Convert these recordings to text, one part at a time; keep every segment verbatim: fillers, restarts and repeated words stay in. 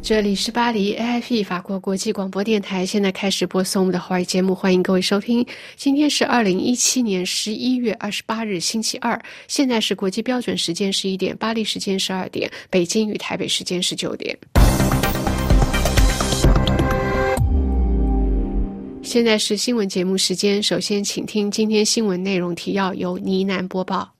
这里是巴黎 A F E 法国国际广播电台，现在开始播送我们的华语节目，欢迎各位收听。今天是二零一七年十一月二十八日星期二，现在是国际标准时间十一点，巴黎时间十二点，北京与台北时间十九点。现在是新闻节目时间，首先请听今天新闻内容提要，由倪楠播报。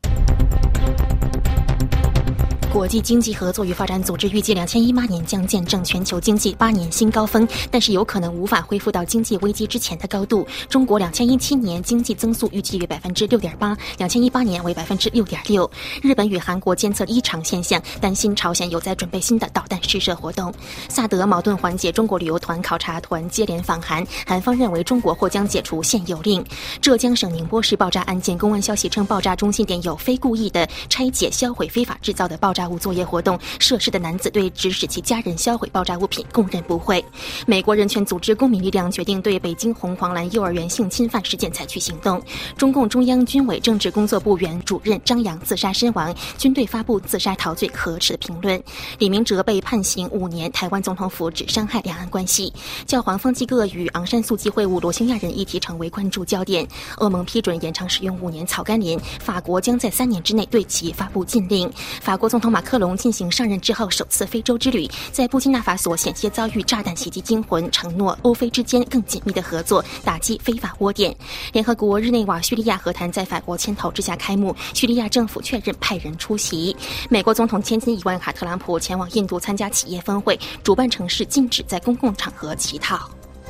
国际经济合作与发展组织预计二零一八年将见证全球经济八年新高峰，但是有可能无法恢复到经济危机之前的高度。中国二零一七年经济增速预计为 百分之六点八， 二零一八年为 百分之六点六。日本与韩国监测异常现象，担心朝鲜有在准备新的导弹试射活动。萨德矛盾缓解中国旅游团考察团接连访韩，韩方认为中国或将解除限游令。浙江省宁波市爆炸案件，公安消息称爆炸中心点有非故意的拆解销毁非法制造的爆炸物作业活动，涉事的男子对指使其家人销毁爆炸物品供认不讳。美国人权组织公民力量决定对北京红黄蓝幼儿园性侵犯事件采取行动。中共中央军委政治工作部原主任张扬自杀身亡，军队发布自杀陶醉可耻的评论。李明哲被判刑五年，台湾总统府指伤害两岸关系。教皇方济各与昂山素季会晤罗兴亚人议题成为关注焦点。欧盟批准延长使用五年草甘膦，法国将在三年之内对其发布禁令。法国总统马克龙进行上任之后首次非洲之旅，在布基纳法索险些遭遇炸弹袭击惊魂，承诺欧非之间更紧密的合作，打击非法窝点。联合国日内瓦叙利亚和谈在法国牵头之下开幕，叙利亚政府确认派人出席。美国总统千金伊万卡特朗普前往印度参加企业峰会，主办城市禁止在公共场合乞讨。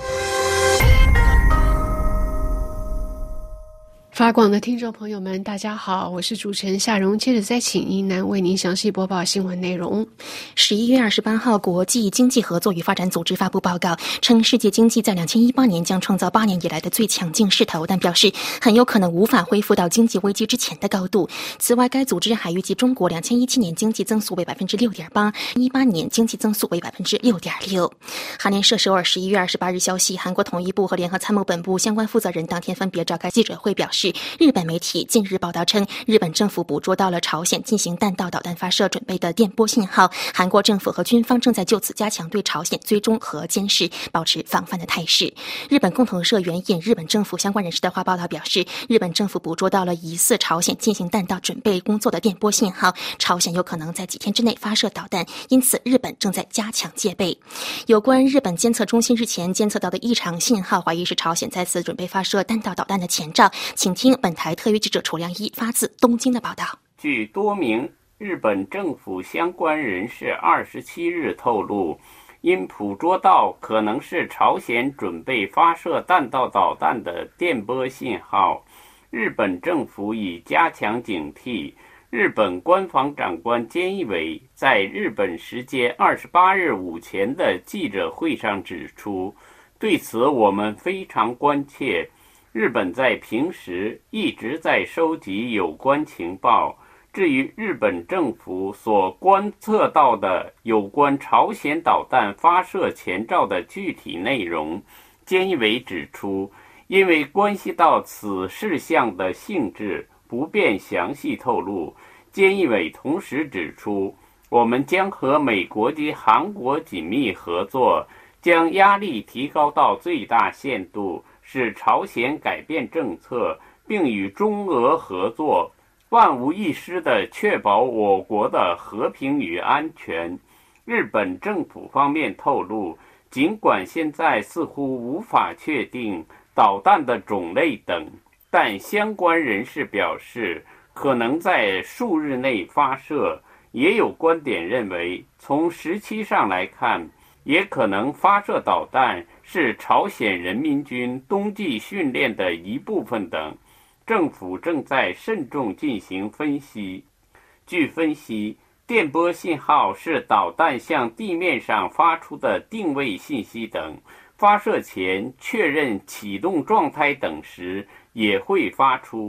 法广的听众朋友们大家好，我是主持人夏蓉，接着再请倪楠为您详细播报新闻内容。 十一月二十八号，国际经济合作与发展组织发布报告称，世界经济在二零一八年将创造八年以来的最强劲势头，但表示很有可能无法恢复到经济危机之前的高度。此外，该组织还预计中国二零一七年经济增速为 百分之六点八， 一八年经济增速为 百分之六点六。韩联社首尔十一月二十八日消息，韩国统一部和联合参谋本部相关负责人当天分别召开记者会，表示日本媒体近日报道称，日本政府捕捉到了朝鲜进行弹道导弹发射准备的电波信号，韩国政府和军方正在就此加强对朝鲜追踪和监视，保持防范的态势。日本共同社援引日本政府相关人士的话报道表示，日本政府捕捉到了疑似朝鲜进行弹道准备工作的电波信号，朝鲜有可能在几天之内发射导弹，因此日本正在加强戒备。有关日本监测中心日前监测到的异常信号，怀疑是朝鲜再次准备发射弹道导弹的前兆，请听本台特约记者楚良一发自东京的报道。 据多名日本政府相关人士二十七日透露，因捕捉到可能是朝鲜准备发射弹道导弹的电波信号，日本政府已加强警惕。日本官房长官菅义伟在日本时间二十八日午前的记者会上指出，对此我们非常关切。日本在平时一直在收集有关情报，至于日本政府所观测到的有关朝鲜导弹发射前兆的具体内容，菅义伟指出，因为关系到此事项的性质，不便详细透露。菅义伟同时指出，我们将和美国及韩国紧密合作，将压力提高到最大限度，使朝鲜改变政策，并与中俄合作，万无一失地确保我国的和平与安全。日本政府方面透露，尽管现在似乎无法确定导弹的种类等，但相关人士表示，可能在数日内发射。也有观点认为，从时期上来看，也可能发射导弹是朝鲜人民军冬季训练的一部分等，政府正在慎重进行分析。据分析，电波信号是导弹向地面上发出的定位信息等，发射前确认启动状态等时也会发出。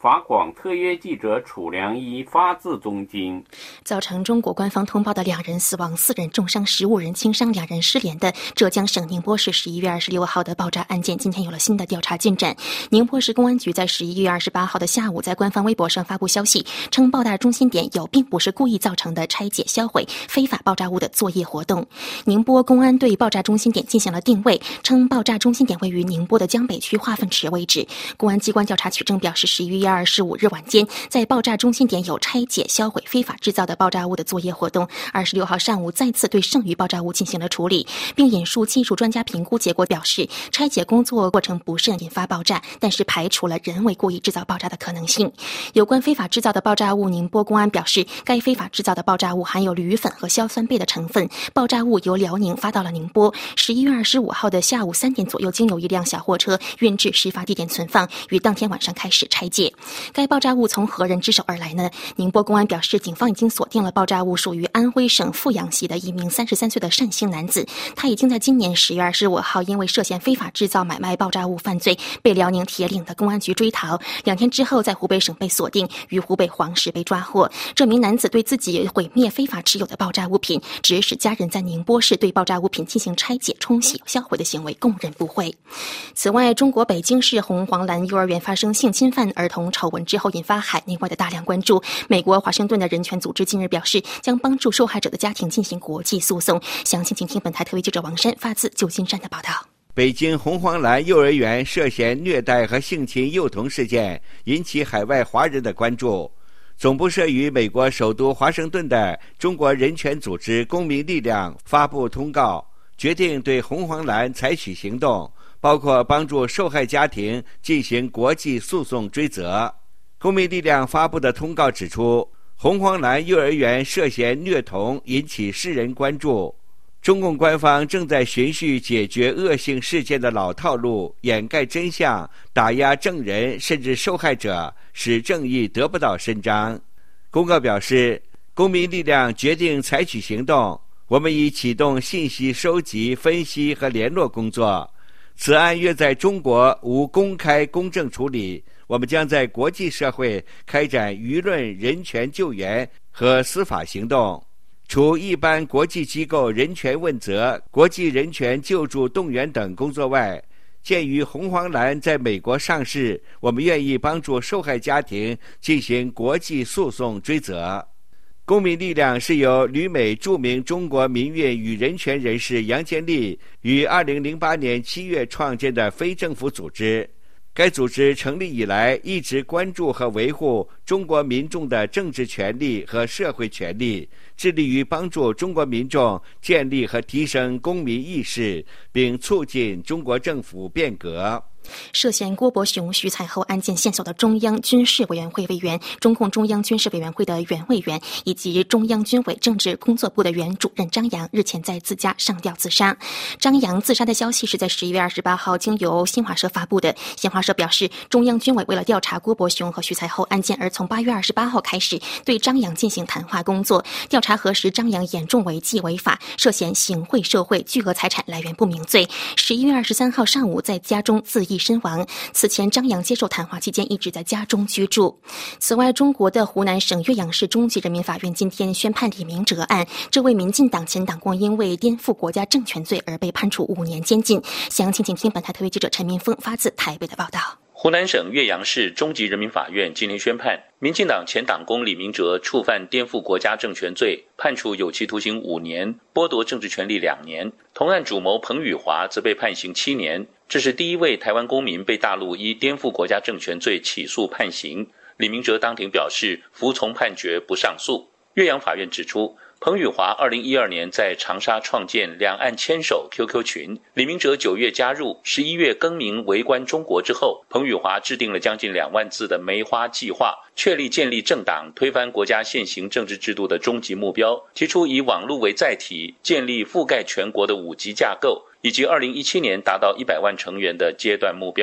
法广特约记者楚良一发自东京。 造成中国官方通报的两人死亡、四人重伤、十五人轻伤、两人失联的浙江省宁波市十一月二十六号的爆炸案件，今天有了新的调查进展。宁波市公安局在十一月二十八号的下午，在官方微博上发布消息，称爆炸中心点有并不是故意造成的拆解、销毁非法爆炸物的作业活动。宁波公安对爆炸中心点进行了定位，称爆炸中心点位于宁波的江北区化粪池位置。公安机关调查取证表示，十一月二十五日晚间，在爆炸中心点有拆解、销毁非法制造的爆炸物的作业活动。二十六号上午再次对剩余爆炸物进行了处理，并引述技术专家评估结果表示，拆解工作过程不慎引发爆炸，但是排除了人为故意制造爆炸的可能性。有关非法制造的爆炸物，宁波公安表示，该非法制造的爆炸物含有铝粉和硝酸钡的成分，爆炸物由辽宁发到了宁波。十一月二十五号的下午三点左右，经由一辆小货车运至事发地点存放，于当天晚上开始拆解。该爆炸物从何人之手而来呢？宁波公安表示，警方已经锁定了爆炸物属于安徽省阜阳系的一名三十三岁的单姓男子，他已经在今年十月二十五号因为涉嫌非法制造买卖爆炸物犯罪被辽宁铁岭的公安局追逃，两天之后在湖北省被锁定，于湖北黄石被抓获。这名男子对自己毁灭非法持有的爆炸物品，指使家人在宁波市对爆炸物品进行拆解、冲洗、销毁的行为供认不讳。此外，中国北京市红黄蓝幼儿园发生性侵犯儿童丑闻之后，引发海内外的大量关注。美国华盛顿的人权组织近日表示，将帮助受害者的家庭进行国际诉讼。详情请听本台特约记者王珊发自旧金山的报道。 北京红黄蓝幼儿园涉嫌虐待和性侵幼童事件引起海外华人的关注。总部设于美国首都华盛顿的中国人权组织公民力量发布通告，决定对红黄蓝采取行动，包括帮助受害家庭进行国际诉讼追责。公民力量发布的通告指出，红黄蓝幼儿园涉嫌虐童引起世人关注，中共官方正在循序解决恶性事件的老套路，掩盖真相，打压证人甚至受害者，使正义得不到伸张。公告表示，公民力量决定采取行动，我们已启动信息收集、分析和联络工作。此案约在中国无公开公正处理，我们将在国际社会开展舆论人权救援和司法行动。除一般国际机构人权问责、国际人权救助动员等工作外，鉴于红黄蓝在美国上市，我们愿意帮助受害家庭进行国际诉讼追责。公民力量是由旅美著名中国民运与人权人士杨建立于二零零八年七月创建的非政府组织。该组织成立以来，一直关注和维护中国民众的政治权利和社会权利，致力于帮助中国民众建立和提升公民意识，并促进中国政府变革。 涉嫌郭伯雄、徐才厚案件线索的中央军事委员会委员、中共中央军事委员会的原委员以及中央军委政治工作部的原主任张扬日前在自家上吊自杀。张扬自杀的消息是在十一月二十八号经由新华社发布的。新华社表示，中央军委为了调查郭伯雄和徐才厚案件，而从八月二十八号开始对张扬进行谈话工作，调查核实张扬严重违纪违法，涉嫌行贿受贿、巨额财产来源不明罪。十一月二十三号上午在家中自缢身亡。此前张扬接受谈话期间一直在家中居住。此外，中国的湖南省岳阳市中级人民法院今天宣判李明哲案，这位民进党前党工因为颠覆国家政权罪而被判处五年监禁。详情请听本台特约记者陈明峰发自台北的报道。 湖南省岳阳市中级人民法院今天宣判，民进党前党工李明哲触犯颠覆国家政权罪，判处有期徒刑五年，剥夺政治权利两年。同案主谋彭宇华则被判刑七年。这是第一位台湾公民被大陆依颠覆国家政权罪起诉判刑。李明哲当庭表示服从判决，不上诉。岳阳法院指出，彭宇华二零一二年在长沙创建两岸牵手 Q Q 群，李明哲九月加入，十一月更名围观中国之后，彭宇华制定了将近两万字的梅花计划，确立建立政党、推翻国家现行政治制度的终极目标，提出以网络为载体，建立覆盖全国的五级架构，以及二零一七年达到一百万成员的阶段目标。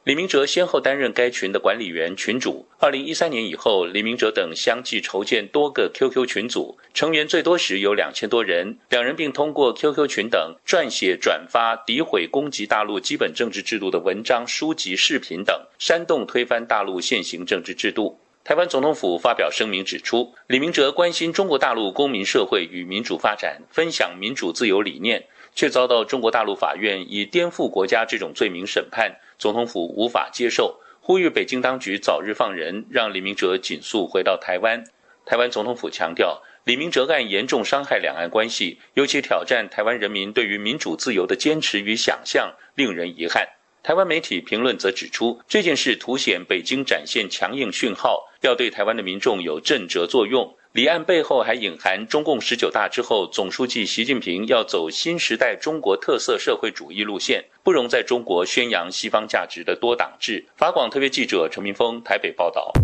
李明哲先后担任该群的管理员、群主。二零一三年以后，李明哲等相继筹建多个 Q Q 群组，成员最多时有两千多人。两人并通过 Q Q 群等撰写、转发、诋毁、攻击大陆基本政治制度的文章、书籍、视频等，煽动推翻大陆现行政治制度。台湾总统府发表声明指出，李明哲关心中国大陆公民社会与民主发展，分享民主自由理念，却遭到中国大陆法院以颠覆国家这种罪名审判，总统府无法接受，呼吁北京当局早日放人，让李明哲尽速回到台湾。台湾总统府强调，李明哲案严重伤害两岸关系，尤其挑战台湾人民对于民主自由的坚持与想象，令人遗憾。台湾媒体评论则指出，这件事凸显北京展现强硬讯号，要对台湾的民众有震慑作用。离案背后还隐含中共十九大之后，总书记习近平要走新时代中国特色社会主义路线，不容在中国宣扬西方价值的多党制。法广特别记者陈明峰台北报道。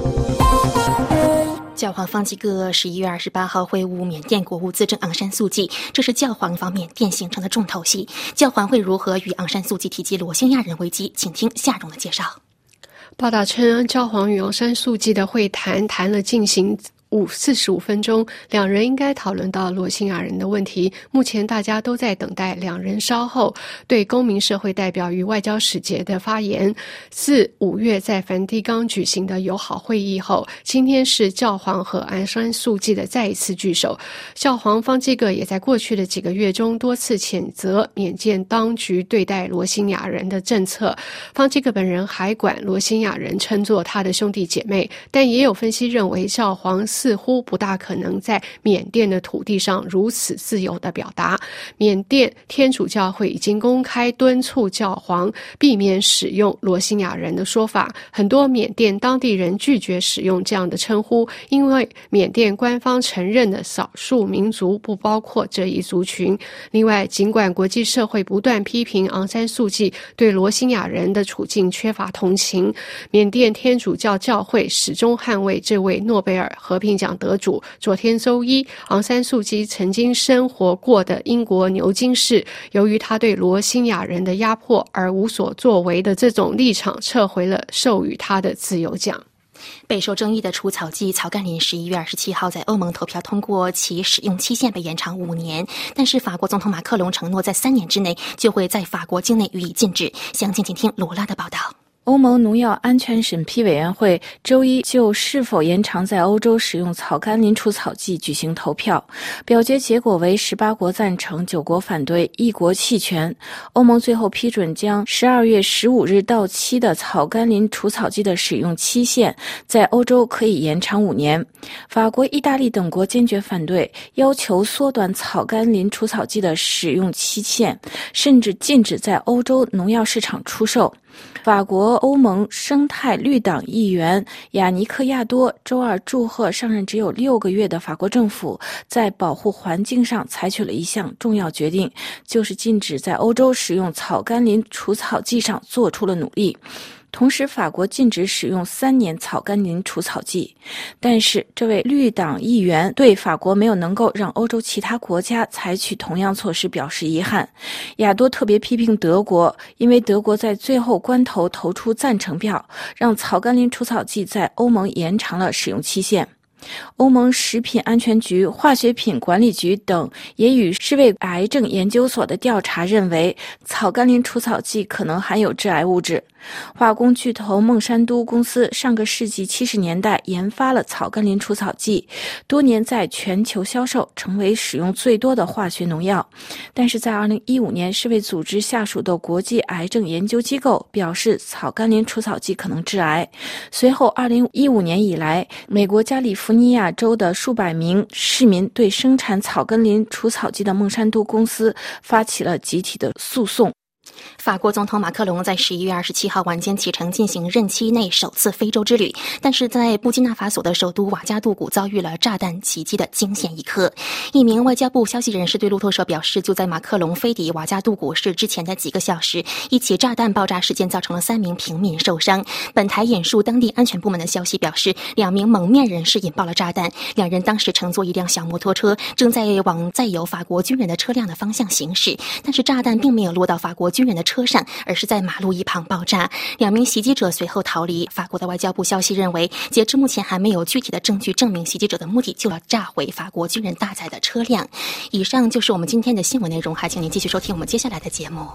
教皇方济各十一月二十八号会晤缅甸国务资政昂山素季，这是教皇访缅甸行程的重头戏。教皇会如何与昂山素季提及罗兴亚人危机？请听夏蓉的介绍。 报道称，教皇与昂山素季的会谈谈了进行五四十五分钟，两人应该讨论到罗兴亚人的问题。目前大家都在等待两人稍后对公民社会代表与外交使节的发言。自五月在梵蒂冈举行的友好会议后，今天是教皇和昂山素季的再一次聚首。教皇方济各也在过去的几个月中多次谴责缅甸当局对待罗兴亚人的政策。方济各本人还管罗兴亚人称作他的兄弟姐妹，但也有分析认为教皇似乎不大可能在缅甸的土地上如此自由地表达。缅甸天主教会已经公开敦促教皇避免使用罗兴亚人的说法，很多缅甸当地人拒绝使用这样的称呼，因为缅甸官方承认的少数民族不包括这一族群。另外，尽管国际社会不断批评昂山素季对罗兴亚人的处境缺乏同情，缅甸天主教教会始终捍卫这位诺贝尔和平奖得主。昨天周一，昂山素季曾经生活过的英国牛津市，由于他对罗兴亚人的压迫而无所作为的这种立场，撤回了授予他的自由奖。 备受争议的除草剂草甘膦十一月二十七号在欧盟投票通过，其使用期限被延长五年，但是法国总统马克龙承诺在三年之内就会在法国境内予以禁止。详情请听罗拉的报道。 欧盟农药安全审批委员会周一就是否延长在欧洲使用草甘膦除草剂举行投票，表决结果为十八国赞成，九国反对，一国弃权。欧盟最后批准将十二月十五日到期的草甘膦除草剂的使用期限在欧洲可以延长五年。法国、意大利等国坚决反对，要求缩短草甘膦除草剂的使用期限，甚至禁止在欧洲农药市场出售。法国欧盟生态绿党议员雅尼克亚多周二祝贺上任只有六个月的法国政府在保护环境上采取了一项重要决定，就是禁止在欧洲使用草甘膦除草剂上做出了努力。同时，法国禁止使用三年草甘膦除草剂，但是这位绿党议员对法国没有能够让欧洲其他国家采取同样措施表示遗憾。亚多特别批评德国，因为德国在最后关头投出赞成票，让草甘膦除草剂在欧盟延长了使用期限。欧盟食品安全局、化学品管理局等也与世卫癌症研究所的调查认为，草甘膦除草剂可能含有致癌物质。化工巨头孟山都公司上个世纪七十年代研发了草甘膦除草剂，多年在全球销售，成为使用最多的化学农药。但是在二零一五年，世卫组织下属的国际癌症研究机构表示草甘膦除草剂可能致癌。随后二零一五年以来，美国加利福尼亚州的数百名市民对生产草甘膦除草剂的孟山都公司发起了集体的诉讼。 法国总统马克龙在十一月二十七号晚间启程进行任期内首次非洲之旅，但是在布基纳法索的首都瓦加杜古遭遇了炸弹袭击的惊险一刻。一名外交部消息人士对路透社表示，就在马克龙飞抵瓦加杜古市之前的几个小时，一起炸弹爆炸事件造成了三名平民受伤。本台引述当地安全部门的消息表示，两名蒙面人士引爆了炸弹，两人当时乘坐一辆小摩托车，正在往载有法国军人的车辆的方向行驶，但是炸弹并没有落到法国军人的车上，而是在马路一旁爆炸。两名袭击者随后逃离。法国的外交部消息认为，截至目前还没有具体的证据证明袭击者的目的就要炸毁法国军人搭载的车辆。以上就是我们今天的新闻内容，还请您继续收听我们接下来的节目。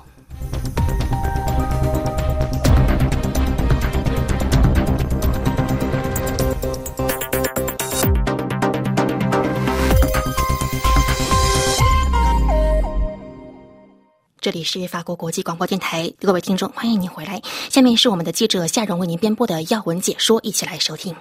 这里是法国国际广播电台，各位听众，欢迎您回来。下面是我们的记者夏蓉为您编播的要闻解说，一起来收听。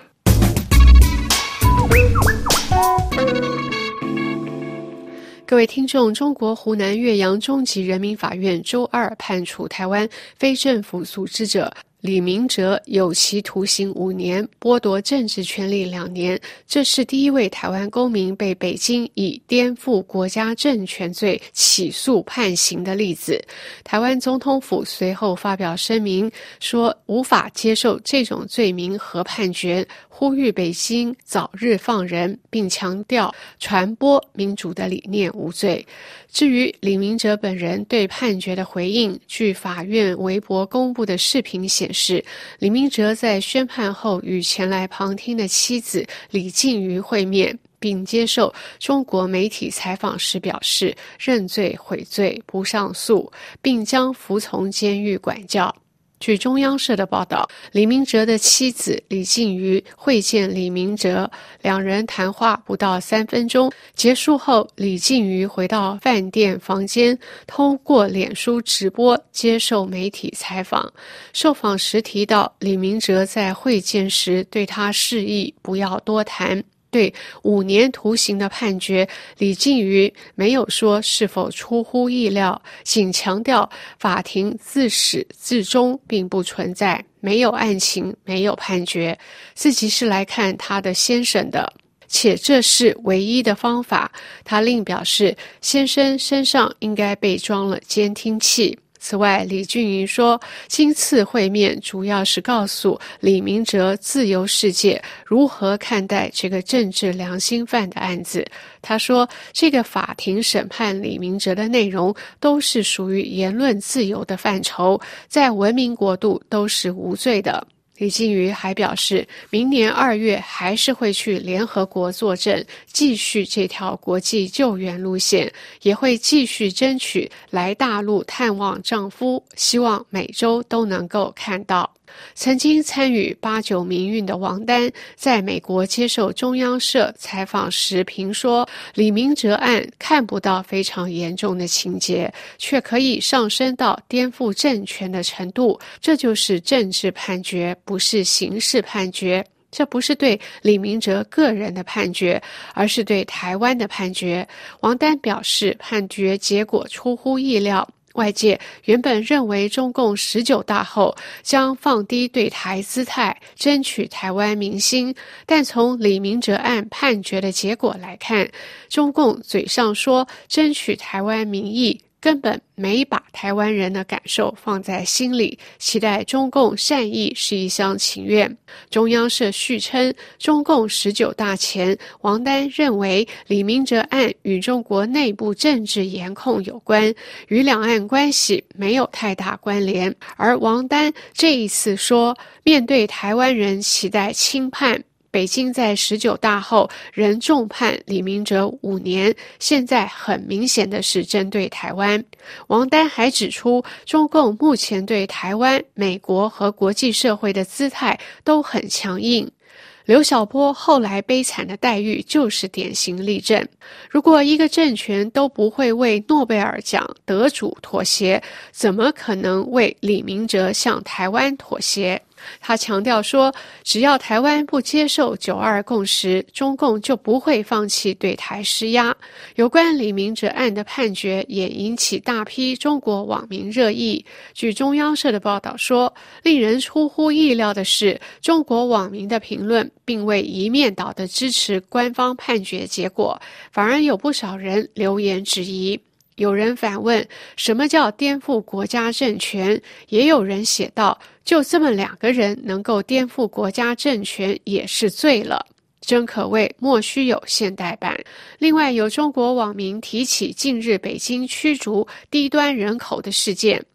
各位听众，中国湖南岳阳中级人民法院周二判处台湾非政府组织者李明哲有期徒刑五年，剥夺政治权利两年。这是第一位台湾公民被北京以颠覆国家政权罪起诉判刑的例子。台湾总统府随后发表声明说，无法接受这种罪名和判决，呼吁北京早日放人，并强调传播民主的理念无罪。至于李明哲本人对判决的回应，据法院微博公布的视频显示，李明哲在宣判后与前来旁听的妻子李静瑜会面，并接受中国媒体采访时表示认罪悔罪，不上诉，并将服从监狱管教。据中央社的报道，李明哲的妻子李静瑜会见李明哲，两人谈话不到三分钟，结束后，李静瑜回到饭店房间，通过脸书直播接受媒体采访。受访时提到，李明哲在会见时对他示意不要多谈。对五年徒刑的判决，李静瑜没有说是否出乎意料，仅强调法庭自始至终并不存在，没有案情，没有判决，自己是来看他的先生的，且这是唯一的方法。他另表示，先生身上应该被装了监听器。此外，李俊瑜说，今次会面主要是告诉李明哲自由世界如何看待这个政治良心犯的案子。他说，这个法庭审判李明哲的内容都是属于言论自由的范畴，在文明国度都是无罪的。李静瑜还表示，明年二月还是会去联合国作证，继续这条国际救援路线，也会继续争取来大陆探望丈夫，希望每周都能够看到。曾经参与八九民运的王丹在美国接受中央社采访时评说，李明哲案看不到非常严重的情节，却可以上升到颠覆政权的程度，这就是政治判决，不是刑事判决。这不是对李明哲个人的判决，而是对台湾的判决。王丹表示，判决结果出乎意料，外界原本认为中共十九大后将放低对台姿态，争取台湾民心，但从李明哲案判决的结果来看，中共嘴上说争取台湾民意，根本没把台湾人的感受放在心里，期待中共善意是一厢情愿。中央社续称，中共十九大前，王丹认为李明哲案与中国内部政治严控有关，与两岸关系没有太大关联。而王丹这一次说，面对台湾人期待轻判，北京在十九大后仍重判李明哲五年，现在很明显的是针对台湾。王丹还指出，中共目前对台湾、美国和国际社会的姿态都很强硬。刘晓波后来悲惨的待遇就是典型例证。如果一个政权都不会为诺贝尔奖得主妥协，怎么可能为李明哲向台湾妥协？他强调说，只要台湾不接受九二共识，中共就不会放弃对台施压。有关李明哲案的判决也引起大批中国网民热议。据中央社的报道说，令人出乎意料的是，中国网民的评论并未一面倒地支持官方判决结果，反而有不少人留言质疑。有人反问，什么叫颠覆国家政权？也有人写道，就这么两个人能够颠覆国家政权也是罪了，真可谓莫须有现代版。另外，有中国网民提起近日北京驱逐低端人口的事件，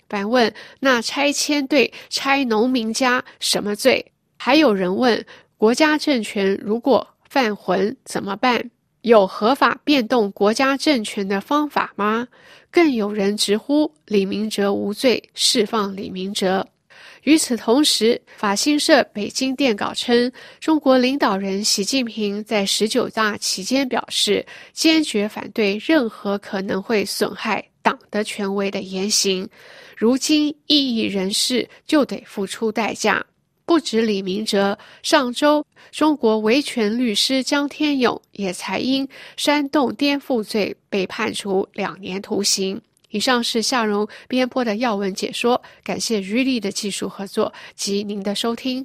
反问，那拆迁队拆农民家什么罪？还有人问，国家政权如果犯浑怎么办？有合法变动国家政权的方法吗？更有人直呼李明哲无罪，释放李明哲。与此同时，法新社北京电稿称，中国领导人习近平在十九大期间表示，坚决反对任何可能会损害党的权威的言行。如今异议人士就得付出代价。不止李明哲，上周中国维权律师江天勇也才因煽动颠覆罪被判处两年徒刑。以上是夏蓉编播的要闻解说，感谢于力的技术合作及您的收听。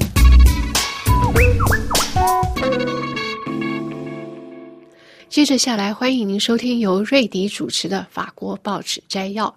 接着下来，欢迎您收听由瑞迪主持的法国报纸摘要。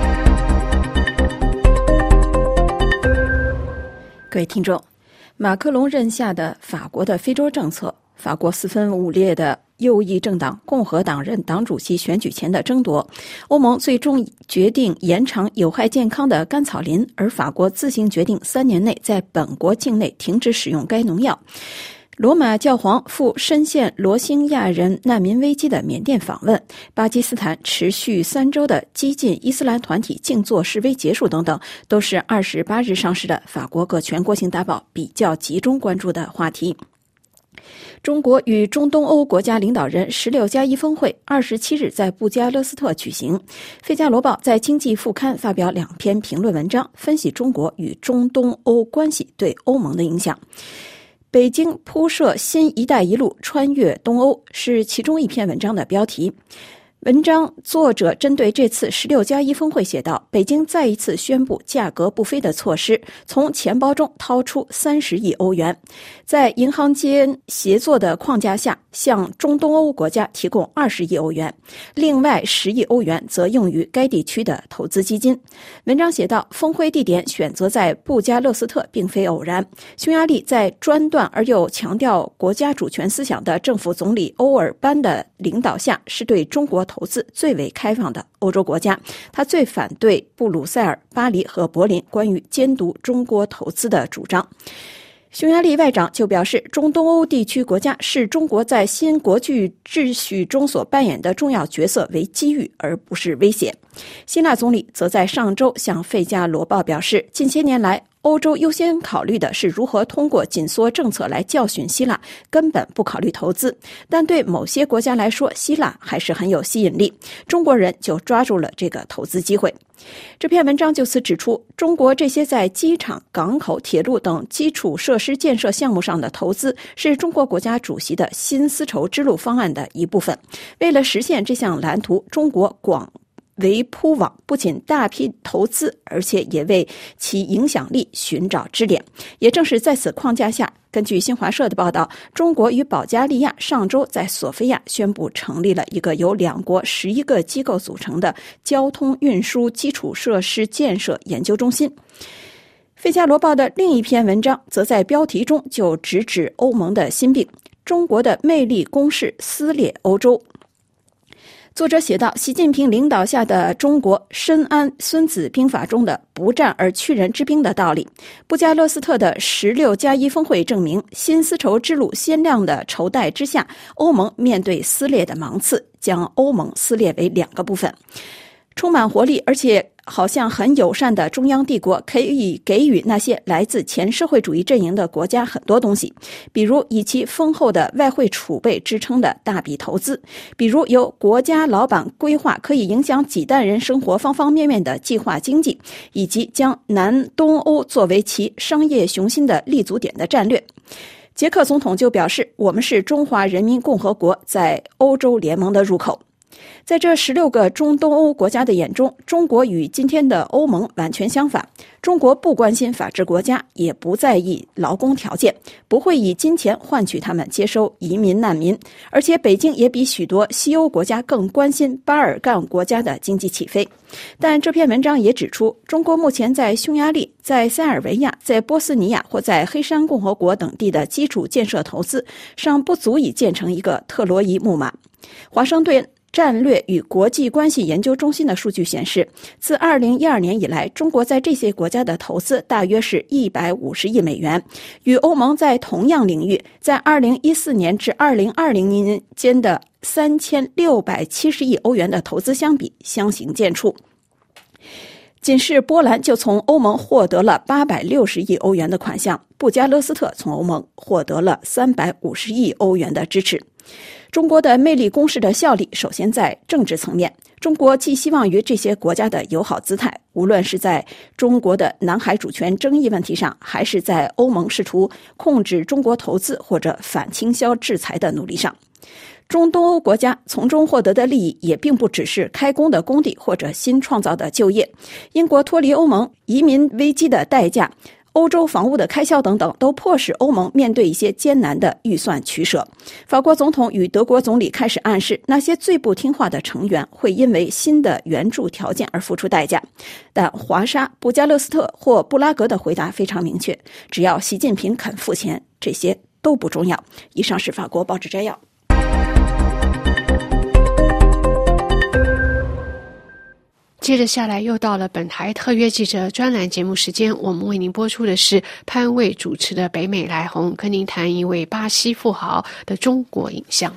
各位听众，马克龙任下的法国的非洲政策，法国四分五裂的右翼政党共和党任党主席选举前的争夺，欧盟最终决定延长有害健康的甘草林，而法国自行决定三年内在本国境内停止使用该农药。罗马教皇赴深陷罗兴亚人难民危机的缅甸访问，巴基斯坦持续三周的激进伊斯兰团体静坐示威结束等等，都是二十八日上市的法国各全国性大报比较集中关注的话题。中国与中东欧国家领导人十六加一峰会二十七日在布加勒斯特举行。《费加罗报》在经济副刊发表两篇评论文章，分析中国与中东欧关系对欧盟的影响。北京铺设新一带一路穿越东欧是其中一篇文章的标题。文章作者针对这次十六加一峰会写道，北京再一次宣布价格不菲的措施，从钱包中掏出三十亿欧元，在银行间协作的框架下，向中东欧国家提供二十亿欧元，另外十亿欧元则用于该地区的投资基金。文章写道，峰会地点选择在布加勒斯特并非偶然，匈牙利在专断而又强调国家主权思想的政府总理欧尔班的领导下，是对中国投资最为开放的欧洲国家。他最反对布鲁塞尔、巴黎和柏林关于监督中国投资的主张。匈牙利外长就表示，中东欧地区国家视中国在新国际秩序中所扮演的重要角色为机遇，而不是威胁。希腊总理则在上周向《费加罗报》表示，近些年来欧洲优先考虑的是如何通过紧缩政策来教训希腊，根本不考虑投资。但对某些国家来说，希腊还是很有吸引力，中国人就抓住了这个投资机会。这篇文章就此指出，中国这些在机场、港口、铁路等基础设施建设项目上的投资，是中国国家主席的新丝绸之路方案的一部分。为了实现这项蓝图，中国广为铺网，不仅大批投资，而且也为其影响力寻找支点。也正是在此框架下，根据新华社的报道，中国与保加利亚上周在索菲亚宣布成立了一个由两国十一个机构组成的交通运输基础设施建设研究中心。《费加罗报》的另一篇文章则在标题中就直指欧盟的心病，中国的魅力攻势撕裂欧洲。作者写道，习近平领导下的中国深谙《孙子兵法》中的不战而屈人之兵的道理。布加勒斯特的十六加一峰会证明，新丝绸之路鲜亮的绸带之下，欧盟面对撕裂的芒刺，将欧盟撕裂为两个部分。充满活力而且好像很友善的中央帝国可以给予那些来自前社会主义阵营的国家很多东西，比如以其丰厚的外汇储备支撑的大笔投资，比如由国家老板规划可以影响几代人生活方方面面的计划经济，以及将南东欧作为其商业雄心的立足点的战略。捷克总统就表示，我们是中华人民共和国在欧洲联盟的入口。在这十六个中东欧国家的眼中，中国与今天的欧盟完全相反。中国不关心法治国家，也不在意劳工条件，不会以金钱换取他们接收移民难民，而且北京也比许多西欧国家更关心巴尔干国家的经济起飞。但这篇文章也指出，中国目前在匈牙利、在塞尔维亚、在波斯尼亚或在黑山共和国等地的基础建设投资尚不足以建成一个特洛伊木马。华盛顿战略与国际关系研究中心的数据显示，自二零一二年以来，中国在这些国家的投资大约是一百五十亿美元，与欧盟在同样领域在二零一四年至二零二零年间的三千六百七十亿欧元的投资相比，相形见绌。仅是波兰就从欧盟获得了八百六十亿欧元的款项，布加勒斯特从欧盟获得了三百五十亿欧元的支持。中国的魅力攻势的效力首先在政治层面，中国寄希望于这些国家的友好姿态，无论是在中国的南海主权争议问题上，还是在欧盟试图控制中国投资或者反倾销制裁的努力上。中东欧国家从中获得的利益也并不只是开工的工地或者新创造的就业。英国脱离欧盟、移民危机的代价、欧洲房屋的开销等等，都迫使欧盟面对一些艰难的预算取舍。法国总统与德国总理开始暗示，那些最不听话的成员会因为新的援助条件而付出代价。但华沙、布加勒斯特或布拉格的回答非常明确，只要习近平肯付钱，这些都不重要。以上是法国报纸摘要。 接着下来又到了本台特约记者专栏节目时间，我们为您播出的是潘卫主持的北美来红，跟您谈一位巴西富豪的中国影像。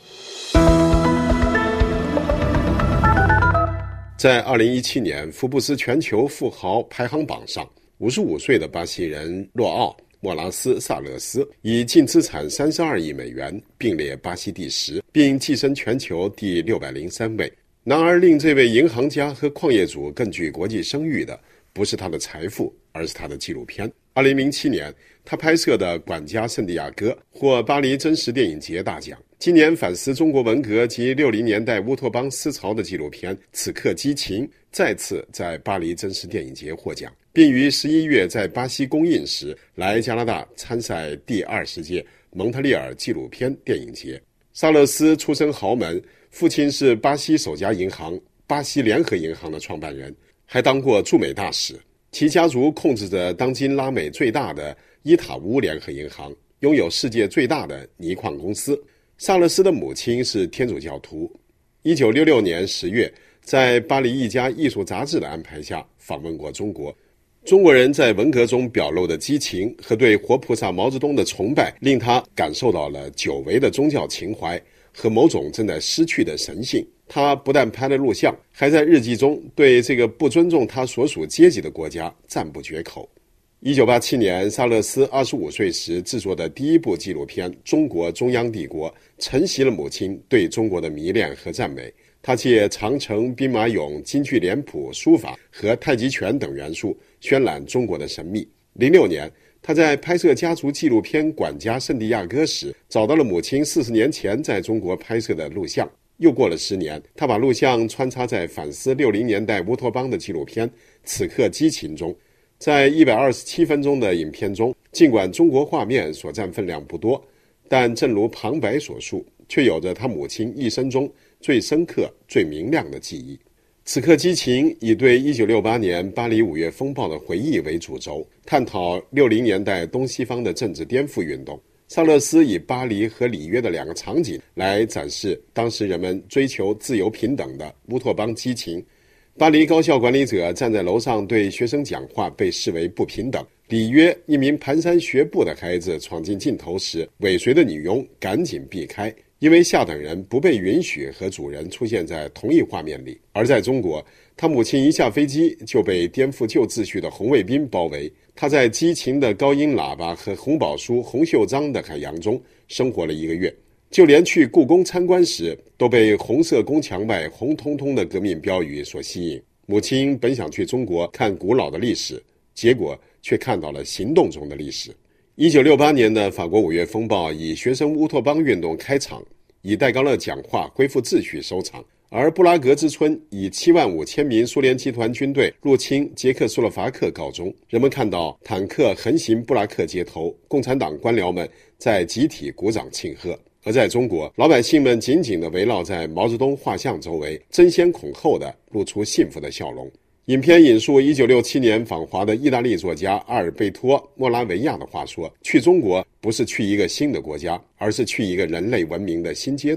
在二零一七年福布斯全球富豪排行榜上，五十五岁的巴西人洛奥·莫拉斯·萨勒斯以净资产三十二亿美元并列巴西第十，并跻身全球第六百零三位。然而，令这位银行家和矿业主更具国际声誉的，不是他的财富，而是他的纪录片。二零零七年，他拍摄的《管家圣地亚哥》获巴黎真实电影节大奖。今年反思中国文革及六零年代乌托邦思潮的纪录片《此刻激情》再次在巴黎真实电影节获奖，并于十一月在巴西公映时来加拿大参赛第二十届蒙特利尔纪录片电影节。萨勒斯出身豪门，父亲是巴西首家银行巴西联合银行的创办人，还当过驻美大使。其家族控制着当今拉美最大的伊塔乌联合银行，拥有世界最大的泥矿公司。萨勒斯的母亲是天主教徒。一九六六年十月，在巴黎一家艺术杂志的安排下访问过中国。中国人在文革中表露的激情和对活菩萨毛泽东的崇拜，令他感受到了久违的宗教情怀和某种正在失去的神性。他不但拍了录像，还在日记中对这个不尊重他所属阶级的国家赞不绝口。一九八七年，萨勒斯二十五岁时制作的第一部纪录片《中国中央帝国》承袭了母亲对中国的迷恋和赞美。他借长城、兵马俑、京剧脸谱、书法和太极拳等元素渲染中国的神秘。零六年，他在拍摄家族纪录片《管家圣地亚哥》时，找到了母亲四十年前在中国拍摄的录像。又过了十年，他把录像穿插在反思六零年代乌托邦的纪录片《此刻激情》中。在一百二十七分钟的影片中，尽管中国画面所占分量不多，但正如旁白所述，却有着他母亲一生中最深刻、最明亮的记忆。此刻激情以对一九六八年巴黎五月风暴的回忆为主轴，探讨六零年代东西方的政治颠覆运动。萨勒斯以巴黎和里约的两个场景来展示当时人们追求自由平等的乌托邦激情。巴黎高校管理者站在楼上对学生讲话被视为不平等。里约一名蹒跚学步的孩子闯进镜头时，尾随的女佣赶紧避开，因为下等人不被允许和主人出现在同一画面里。而在中国，他母亲一下飞机就被颠覆旧秩序的红卫兵包围，他在激情的高音喇叭和红宝书、红袖章的海洋中生活了一个月。就连去故宫参观时，都被红色宫墙外红彤彤的革命标语所吸引。母亲本想去中国看古老的历史，结果却看到了行动中的历史。一九六八年的法国五月风暴以学生乌托邦运动开场，以戴高乐讲话恢复秩序收场，而布拉格之春以七万五千名苏联集团军队入侵捷克斯洛伐克告终。人们看到坦克横行布拉克街头，共产党官僚们在集体鼓掌庆贺。而在中国，老百姓们紧紧地围绕在毛泽东画像周围，争先恐后地露出幸福的笑容。影片引述一九六七年访华的意大利作家阿尔贝托·莫拉维亚的话说，去中国不是去一个新的国家，而是去一个人类文明的新阶段。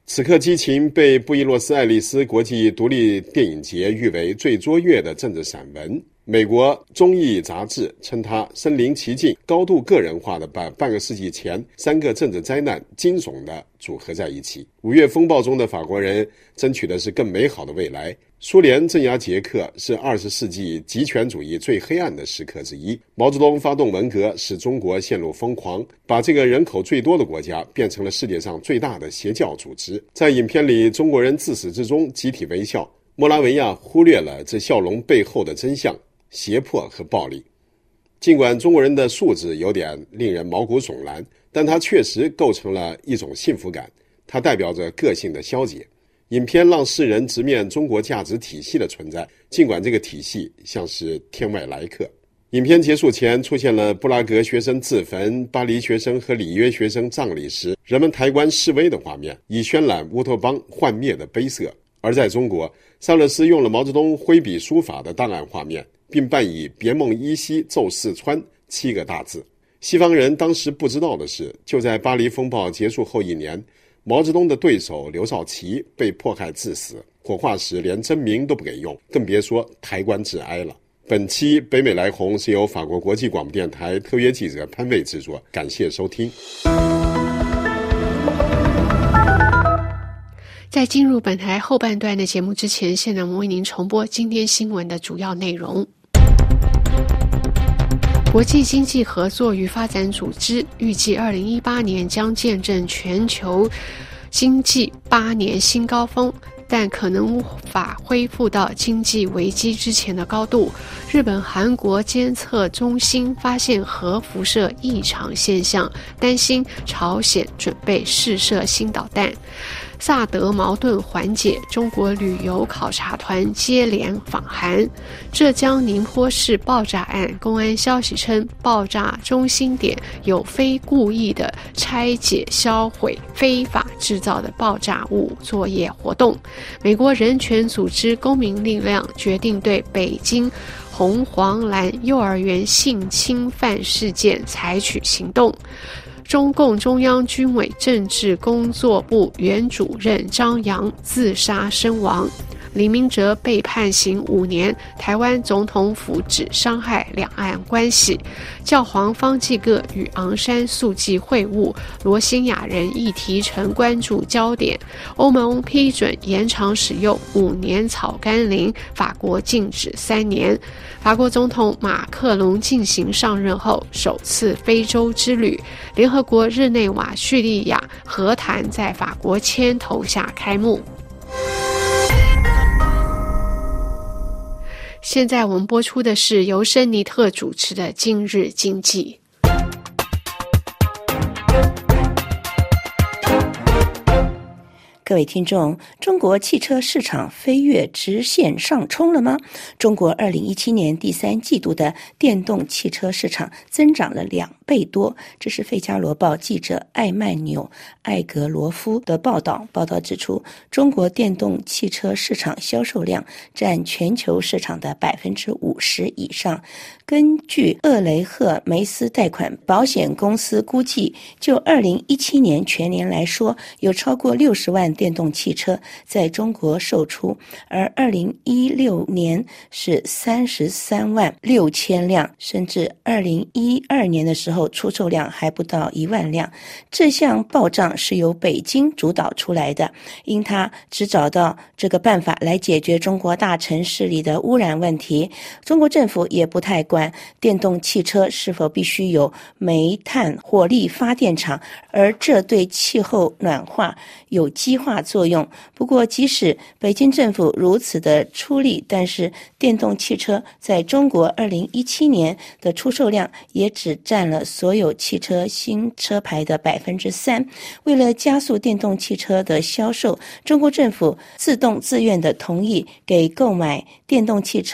此刻激情被布宜诺斯艾利斯国际独立电影节誉为最卓越的政治散文。美国综艺杂志称它身临其境，高度个人化的把半个世纪前三个政治灾难惊悚的组合在一起。五月风暴中的法国人争取的是更美好的未来。苏联镇压捷克是二十世纪极权主义最黑暗的时刻之一。毛泽东发动文革，使中国陷入疯狂，把这个人口最多的国家变成了世界上最大的邪教组织。在影片里，中国人自始至终集体微笑，莫拉维亚忽略了这笑容背后的真相：胁迫和暴力。尽管中国人的素质有点令人毛骨悚然，但它确实构成了一种幸福感，它代表着个性的消解。影片让世人直面中国价值体系的存在，尽管这个体系像是天外来客。影片结束前出现了布拉格学生自焚、巴黎学生和里约学生葬礼时人们抬棺示威的画面，以渲染乌托邦幻灭的悲色。而在中国，萨勒斯用了毛泽东挥笔书法的档案画面，并伴以别梦依稀奏四川七个大字。西方人当时不知道的是，就在巴黎风暴结束后一年，毛泽东的对手刘少奇被迫害致死，火化时连真名都不给用，更别说抬棺致哀了。本期北美来红是由法国国际广播电台特约记者潘卫制作，感谢收听。 在进入本台后半段的节目之前，现在我们为您重播今天新闻的主要内容。国际经济合作与发展组织预计二零一八年将见证全球经济八年新高峰，但可能无法恢复到经济危机之前的高度。日本、韩国监测中心发现核辐射异常现象，担心朝鲜准备试射新导弹。萨德矛盾缓解，中国旅游考察团接连访韩。浙江宁波市爆炸案，公安消息称，爆炸中心点有非故意的拆解销毁非法制造的爆炸物作业活动。美国人权组织公民力量决定对北京红黄蓝幼儿园性侵犯事件采取行动。中共中央军委政治工作部原主任张扬自杀身亡。李明哲被判刑五年，台湾总统府指伤害两岸关系。教皇方济各与昂山素季会晤，罗兴亚人议题成关注焦点。欧盟批准延长使用五年草甘膦，法国禁止三年。法国总统马克龙进行上任后首次非洲之旅。联合国日内瓦叙利亚和谈在法国牵头下开幕。现在我们播出的是由申尼特主持的今日经济。 各位听众，中国汽车市场飞跃直线上冲了吗？中国二零一七年第三季度的电动汽车市场增长了两倍多，这是《费加罗报》记者艾曼纽·艾格罗夫的报道。报道指出，中国电动汽车市场销售量占全球市场的百分之五十以上。根据厄雷赫梅斯贷款保险公司估计，就二零一七年全年来说，有超过六十万电动汽车在中国售出，而二零一六年是三十三万六千辆，甚至二零一二年的时候出售量还不到一万辆。这项暴涨是由北京主导出来的，因它只找到这个办法来解决中国大城市里的污染问题。中国政府也不太管电动汽车是否必须有煤炭火力发电厂，而这对气候暖化有激化作用。不过即使北京政府如此的出力，但是电动汽车在中国二零一七年的出售量也只占了所有汽车新车牌的百分之三。为了加速电动汽车的销售，中国政府自动自愿地同意给购买电动汽车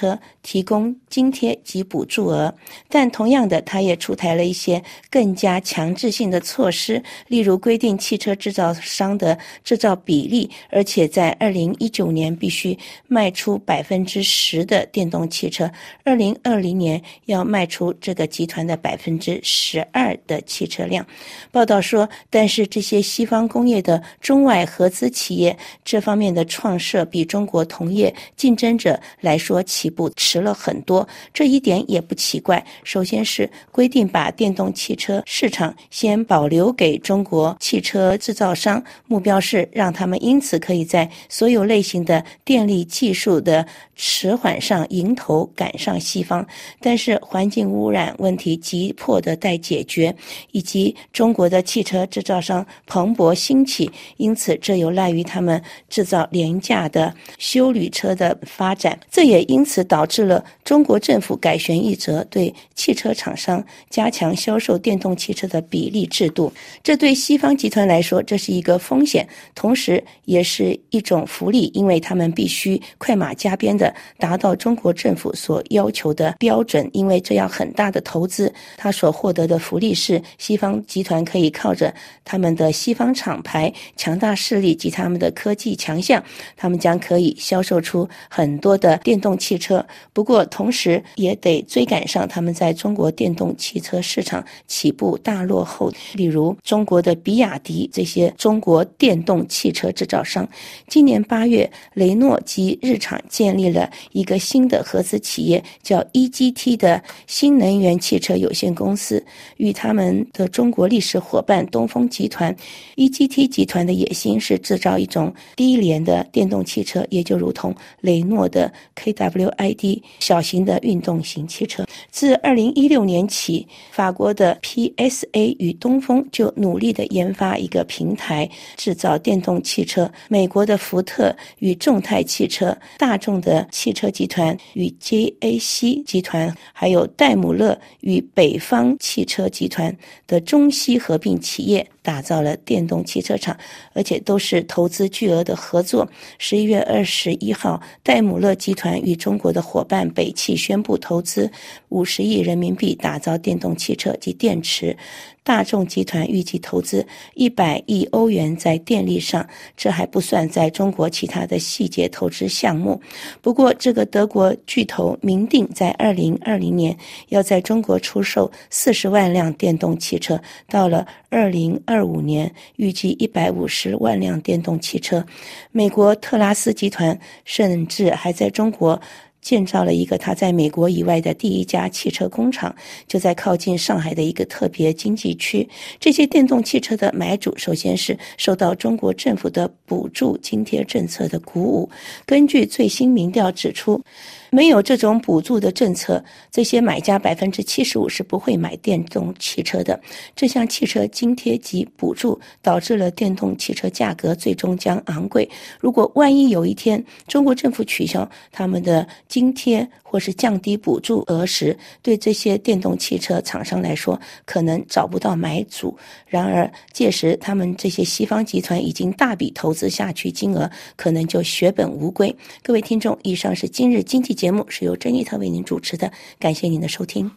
提供津贴及补助额。但同样的，他也出台了一些更加强制性的措施，例如规定汽车制造商的制造比例，而且在二零一九年必须卖出百分之十的电动汽车，二零二零年要卖出这个集团的百分之十二的汽车量。报道说，但是这些西方工业的中外合资企业这方面的创设比中国同业竞争者来说起步迟了很多，这一点也不奇怪。首先是规定把电动汽车市场先保留给中国汽车制造商，目标是让他们因此可以在所有类型的电力技术的迟缓上迎头赶上西方。但是环境污染问题急迫的待解决，以及中国的汽车制造商蓬勃兴起，因此这有赖于他们制造廉价的休旅车的发展。这也因此导致了中国政府改弦易辙，对汽车厂商加强销售电动汽车的比例制度。这对西方集团来说，这是一个风险，同时也是一种福利，因为他们必须快马加鞭的达到中国政府所要求的标准，因为这要很大的投资。他所获得的福利是西方集团可以靠着他们的西方厂牌、强大势力及他们的科技强项，他们将可以销售出很多的电动汽车。不过同时也得追赶上他们在中国电动汽车市场起步大落后，例如中国的比亚迪这些中国电动汽车制造商。今年八月，雷诺及日产建立了一个新的合资企业，叫 E G T 的新能源汽车有限公司，与他们的中国历史伙伴东风集团。 E G T 集团的野心是制造一种低廉的电动汽车，也就如同雷诺的 K W I D 小型的运动型汽车。自二零一六年起，法国的 P S A 与东风就努力地研发一个平台制造电动汽车。美国的福特与众泰汽车，大众的汽车集团与 J A C 集团，还有戴姆勒与北方汽车集团的中西合并企业打造了电动汽车厂，而且都是投资巨额的合作。十一月二十一号，戴姆勒集团与中国的伙伴北汽宣布投资五十亿人民币打造电动汽车及电池。大众集团预计投资一百亿欧元在电力上，这还不算在中国其他的细节投资项目。不过这个德国巨头明定在二零二零年要在中国出售四十万辆电动汽车，到了二零二五年预计一百五十万辆电动汽车。美国特拉斯集团甚至还在中国建造了一个他在美国以外的第一家汽车工厂，就在靠近上海的一个特别经济区。这些电动汽车的买主首先是受到中国政府的补助津贴政策的鼓舞。根据最新民调指出，没有这种补助的政策，这些买家 百分之七十五 是不会买电动汽车的。这项汽车津贴及补助导致了电动汽车价格最终将昂贵。如果万一有一天中国政府取消他们的津贴或是降低补助额时，对这些电动汽车厂商来说可能找不到买主。然而届时他们这些西方集团已经大笔投资下去，金额可能就血本无归。各位听众，以上是今日经济节目，是由珍妮特为您主持的，感谢您的收听。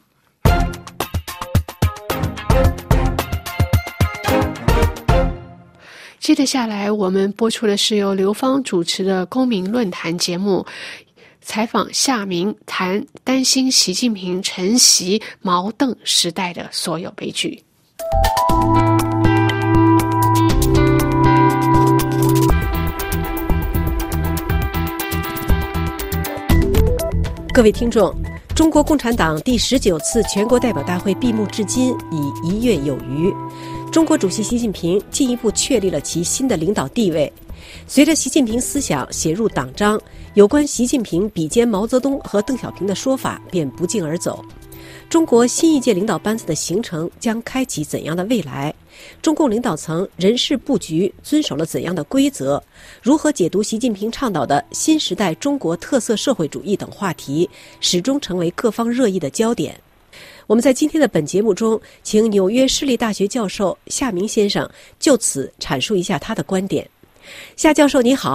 接着下来我们播出的是由刘芳主持的公民论坛节目，采访夏明，谈担心习近平承袭毛邓时代的所有悲剧。 各位听众，中国共产党第十九次全国代表大会闭幕至今已一月有余，中国主席习近平进一步确立了其新的领导地位。随着习近平思想写入党章，有关习近平比肩毛泽东和邓小平的说法便不胫而走。中国新一届领导班子的形成将开启怎样的未来？中共领导层人事布局遵守了怎样的规则？如何解读习近平倡导的新时代中国特色社会主义等话题，始终成为各方热议的焦点。我们在今天的本节目中，请纽约市立大学教授夏明先生就此阐述一下他的观点。夏教授你好，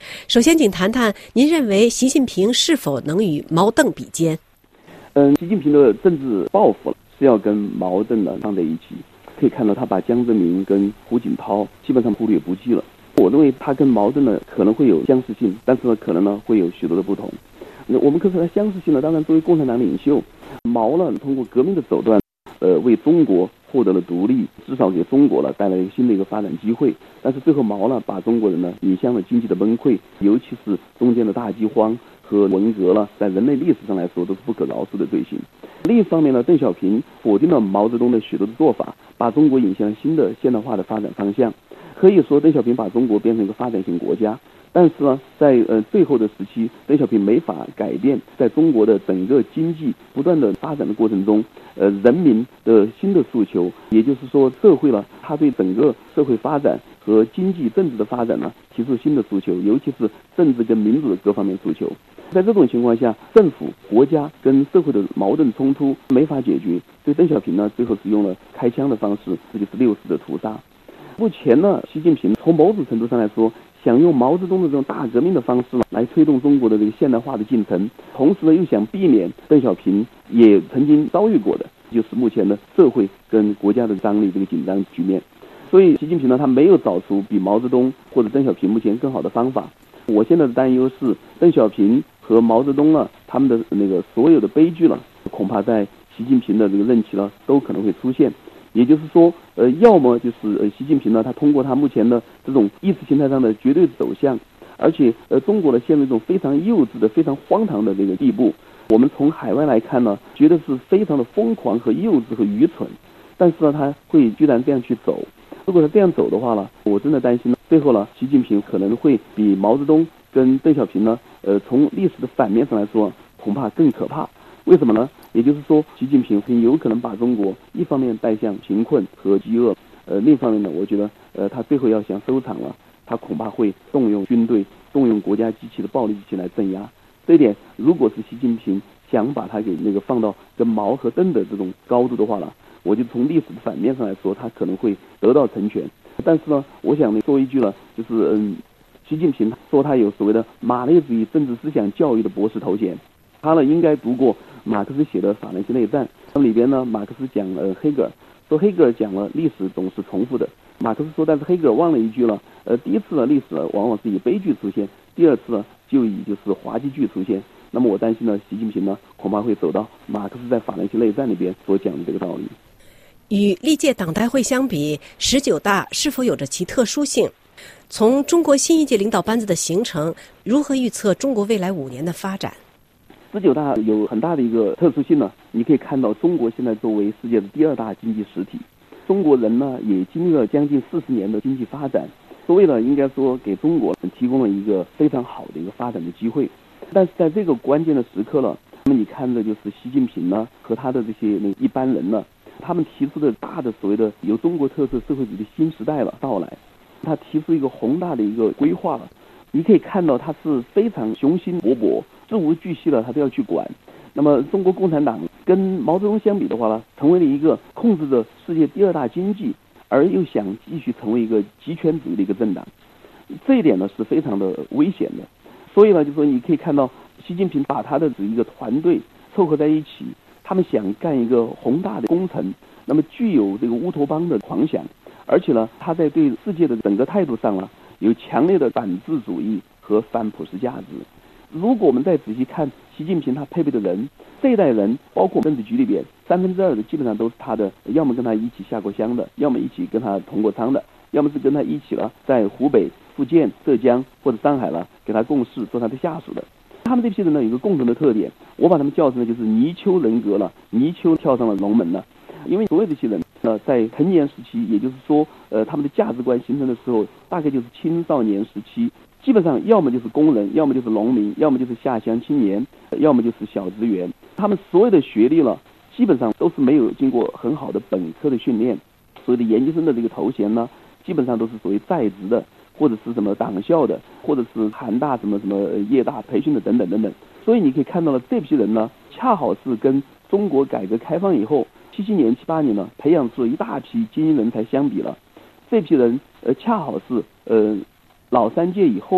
首先，请谈谈您认为习近平是否能与毛邓比肩？ 嗯，习近平的政治抱负是要跟毛邓呢放在一起。可以看到，他把江泽民跟胡锦涛基本上忽略不计了。我认为他跟毛泽东呢可能会有相似性，但是呢可能呢会有许多的不同。那我们可以说他相似性呢，当然作为共产党领袖，毛呢通过革命的手段，呃为中国获得了独立，至少给中国了带来一个新的一个发展机会。但是最后毛呢把中国人呢引向了经济的崩溃，尤其是中间的大饥荒和文革了，在人类历史上来说都是不可饶恕的罪行。另一方面呢，邓小平否定了毛泽东的许多的做法，把中国引向了新的现代化的发展方向。可以说，邓小平把中国变成一个发展型国家，但是呢，在呃最后的时期，邓小平没法改变在中国的整个经济不断的发展的过程中，呃人民的新的诉求，也就是说社会了，他对整个社会发展和经济政治的发展呢提出新的诉求，尤其是政治跟民主的各方面诉求。在这种情况下，政府、国家跟社会的矛盾冲突没法解决，对邓小平呢最后使用了开枪的方式，这就是六四的屠杀。目前呢，习近平从某种程度上来说，想用毛泽东的这种大革命的方式呢，来推动中国的这个现代化的进程，同时呢，又想避免邓小平也曾经遭遇过的，就是目前的社会跟国家的张力这个紧张局面。所以，习近平呢，他没有找出比毛泽东或者邓小平目前更好的方法。我现在的担忧是，邓小平和毛泽东呢，他们的那个所有的悲剧了，恐怕在习近平的这个任期呢，都可能会出现。也就是说，呃，要么就是呃，习近平呢，他通过他目前的这种意识形态上的绝对走向，而且呃，中国呢陷入一种非常幼稚的、非常荒唐的这个地步。我们从海外来看呢，觉得是非常的疯狂和幼稚和愚蠢，但是呢，他会居然这样去走。如果他这样走的话呢，我真的担心呢，最后呢，习近平可能会比毛泽东跟邓小平呢，呃，从历史的反面上来说，恐怕更可怕。为什么呢？也就是说，习近平很有可能把中国一方面带向贫困和饥饿，呃，另一方面呢，我觉得，呃，他最后要想收场了，他恐怕会动用军队、动用国家机器的暴力机器来镇压。这一点，如果是习近平想把他给那个放到跟毛和邓的这种高度的话呢，我就从历史的反面上来说，他可能会得到成全。但是呢，我想呢说一句了，就是嗯，习近平说他有所谓的马列主义政治思想教育的博士头衔，他呢应该读过马克思写的《法兰西内战》，那么里边呢，马克思讲了黑格尔，说黑格尔讲了历史总是重复的。马克思说，但是黑格尔忘了一句了，呃，第一次呢历史呢往往是以悲剧出现，第二次呢就以就是滑稽剧出现。那么我担心呢，习近平呢恐怕会走到马克思在《法兰西内战》里边所讲的这个道理。 与历届党代会相比，十九大是否有着其特殊性？从中国新一届领导班子的形成，如何预测中国未来五年的发展？ 十九大有很大的一个特殊性呢，你可以看到中国现在作为世界的第二大经济实体，中国人呢也经历了将近四十年的经济发展，所谓的应该说给中国提供了一个非常好的一个发展的机会。但是在这个关键的时刻了，那么你看的就是习近平呢和他的这些那一般人呢，他们提出的大的所谓的由中国特色社会主义新时代了到来，他提出一个宏大的一个规划了，你可以看到他是非常雄心勃勃，事无巨细了他都要去管。那么中国共产党跟毛泽东相比的话呢，成为了一个控制着世界第二大经济，而又想继续成为一个极权主义的一个政党，这一点呢是非常的危险的。所以呢，就说你可以看到习近平把他的一个团队凑合在一起，他们想干一个宏大的工程，那么具有这个乌托邦的狂想，而且呢，他在对世界的整个态度上呢，有强烈的反智主义和反普世价值。如果我们再仔细看习近平他配备的人，这一代人包括政治局里边三分之二的基本上都是他的，要么跟他一起下过乡的，要么一起跟他同过仓的，要么是跟他一起了在湖北、福建、浙江或者上海了给他共事做他的下属的。他们这批人呢有一个共同的特点，我把他们叫成了就是泥鳅人格了，泥鳅跳上了龙门了。因为所有这些人呢，在童年时期，也就是说，呃，他们的价值观形成的时候，大概就是青少年时期，基本上要么就是工人，要么就是农民，要么就是下乡青年，要么就是小职员。他们所有的学历了，基本上都是没有经过很好的本科的训练，所谓的研究生的这个头衔呢，基本上都是所谓在职的，或者是什么党校的，或者是韩大什么什么业大培训的等等等等。所以你可以看到了，这批人呢，恰好是跟中国改革开放以后七七年、七八年呢，培养出了一大批精英人才相比了，这批人呃恰好是呃老三届以后的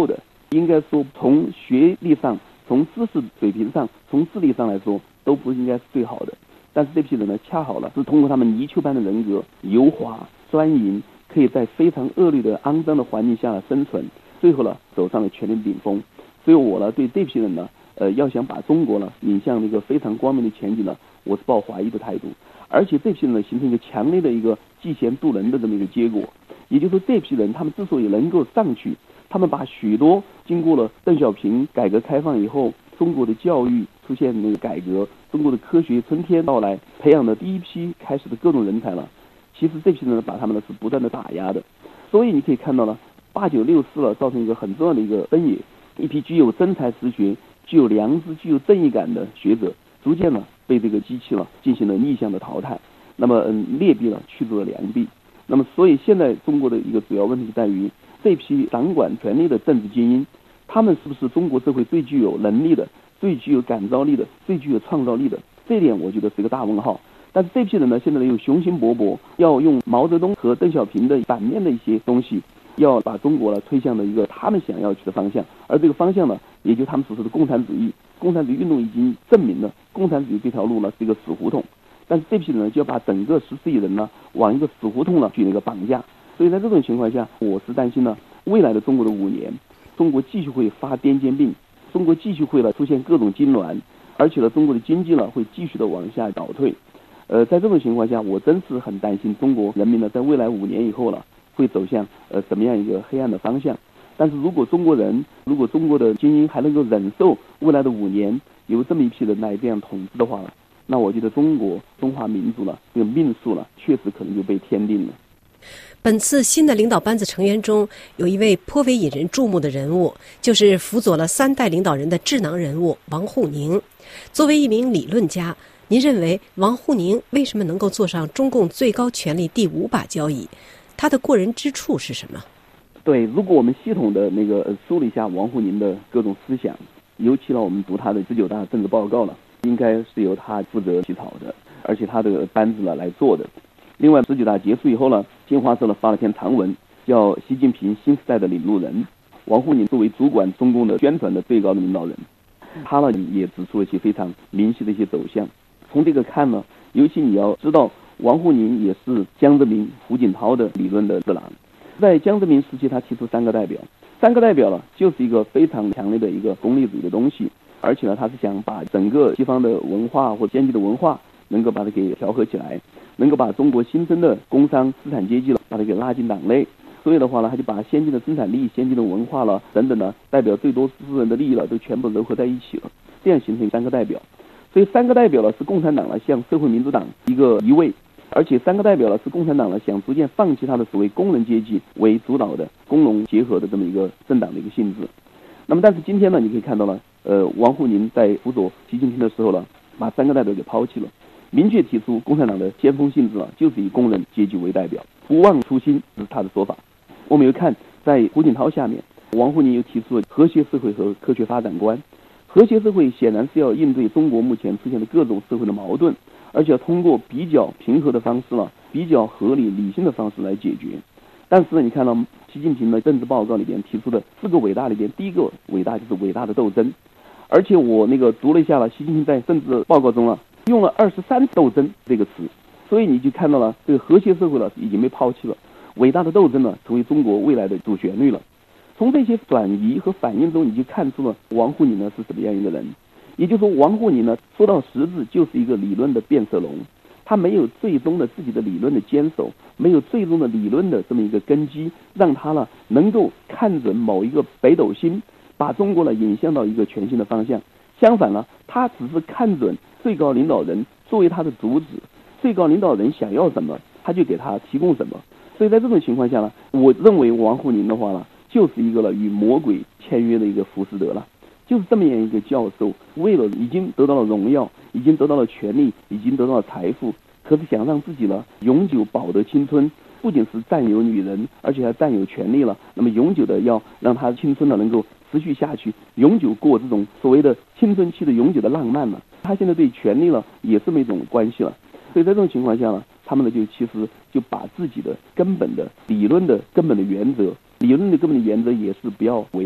应该说从学历上、从知识水平上、从智力上来说，都不应该是最好的。但是这批人呢，恰好了是通过他们泥鳅般的人格、油滑、专营，可以在非常恶劣的、肮脏的环境下生存，最后呢走上了权力的顶峰。所以我呢对这批人呢，呃，要想把中国呢引向一个非常光明的前景呢，我是抱怀疑的态度。而且这批人呢形成一个强烈的一个嫉贤妒能的这么一个结果，也就是说这批人他们之所以能够上去，他们把许多经过了邓小平改革开放以后，中国的教育出现那个改革，中国的科学春天到来，培养的第一批开始的各种人才了。其实这批人呢，把他们呢是不断的打压的，所以你可以看到了，八九六四了，造成一个很重要的一个分野，一批具有真才实学、具有良知、具有正义感的学者，逐渐呢被这个机器了进行了逆向的淘汰，那么嗯，劣币了驱逐了良币。那么所以现在中国的一个主要问题在于，这批掌管权力的政治精英，他们是不是中国社会最具有能力的、最具有感召力的、最具有创造力的？这一点我觉得是一个大问号。但是这批人呢，现在又雄心勃勃，要用毛泽东和邓小平的反面的一些东西，要把中国呢推向了一个他们想要去的方向。而这个方向呢，也就他们所说的共产主义。共产主义运动已经证明了，共产主义这条路呢是一个死胡同。但是这批人呢，就要把整个十四亿人呢往一个死胡同呢去那个绑架。所以在这种情况下，我是担心呢，未来的中国的五年，中国继续会发癫痫病，中国继续会呢出现各种痉挛，而且呢，中国的经济呢会继续的往下倒退。呃，在这种情况下，我真是很担心中国人民呢，在未来五年以后呢，会走向呃什么样一个黑暗的方向。但是如果中国人，如果中国的精英还能够忍受未来的五年由这么一批人来这样统治的话呢，那我觉得中国中华民族呢，这个命数呢，确实可能就被天定了。 本次新的领导班子成员中，有一位颇为引人注目的人物，就是辅佐了三代领导人的智囊人物王沪宁。作为一名理论家，您认为王沪宁为什么能够坐上中共最高权力第五把交椅？他的过人之处是什么？ 对，如果我们系统的那个梳理一下王沪宁的各种思想，尤其呢，我们读他的十九大政治报告了，应该是由他负责起草的，而且他的班子呢来做的。另外，十九大结束以后呢，新华社呢发了篇长文，叫《习近平新时代的领路人》。王沪宁作为主管中共的宣传的最高的领导人，他呢也指出了一些非常明晰的一些走向。从这个看呢，尤其你要知道，王沪宁也是江泽民、胡锦涛的理论的智囊。在江泽民时期，他提出三个代表，三个代表呢，就是一个非常强烈的一个功利主义的东西，而且呢，他是想把整个西方的文化或先进的文化，能够把它给调和起来，能够把中国新生的工商资产阶级了，把它给拉进党内。所以的话呢，他就把先进的生产力、先进的文化了等等呢，代表最多数人的利益了，都全部糅合在一起了，这样形成三个代表。所以三个代表呢，是共产党呢向社会民主党一个移位。而且三个代表呢，是共产党呢想逐渐放弃他的所谓工人阶级为主导的工农结合的这么一个政党的一个性质。那么，但是今天呢，你可以看到了，呃，王沪宁在辅佐习近平的时候呢，把三个代表给抛弃了，明确提出共产党的先锋性质啊，就是以工人阶级为代表，不忘初心，这是他的说法。我们又看在胡锦涛下面，王沪宁又提出了和谐社会和科学发展观。和谐社会显然是要应对中国目前出现的各种社会的矛盾，而且要通过比较平和的方式了，比较合理理性的方式来解决。但是你看到习近平的政治报告里边提出的四个伟大里边，第一个伟大就是伟大的斗争。而且我那个读了一下了，习近平在政治报告中啊用了二十三次斗争这个词，所以你就看到了这个和谐社会了已经被抛弃了，伟大的斗争呢成为中国未来的主旋律了。从这些转移和反应中，你就看出了王沪宁呢是什么样一个人。也就是说，王沪宁呢说到实质就是一个理论的变色龙，他没有最终的自己的理论的坚守，没有最终的理论的这么一个根基，让他呢能够看准某一个北斗星，把中国呢引向到一个全新的方向。相反呢，他只是看准最高领导人作为他的主旨，最高领导人想要什么，他就给他提供什么。所以在这种情况下呢，我认为王沪宁的话呢，就是一个了与魔鬼签约的一个浮士德了。就是这么样一个教授，为了已经得到了荣耀，已经得到了权力，已经得到了财富，可是想让自己呢永久保得青春，不仅是占有女人，而且还占有权力了。那么永久的要让他青春呢能够持续下去，永久过这种所谓的青春期的永久的浪漫了。他现在对权力呢也这么一种关系了。所以在这种情况下呢，他们呢就其实就把自己的根本的理论的根本的原则，理论的根本的原则也是不要危害。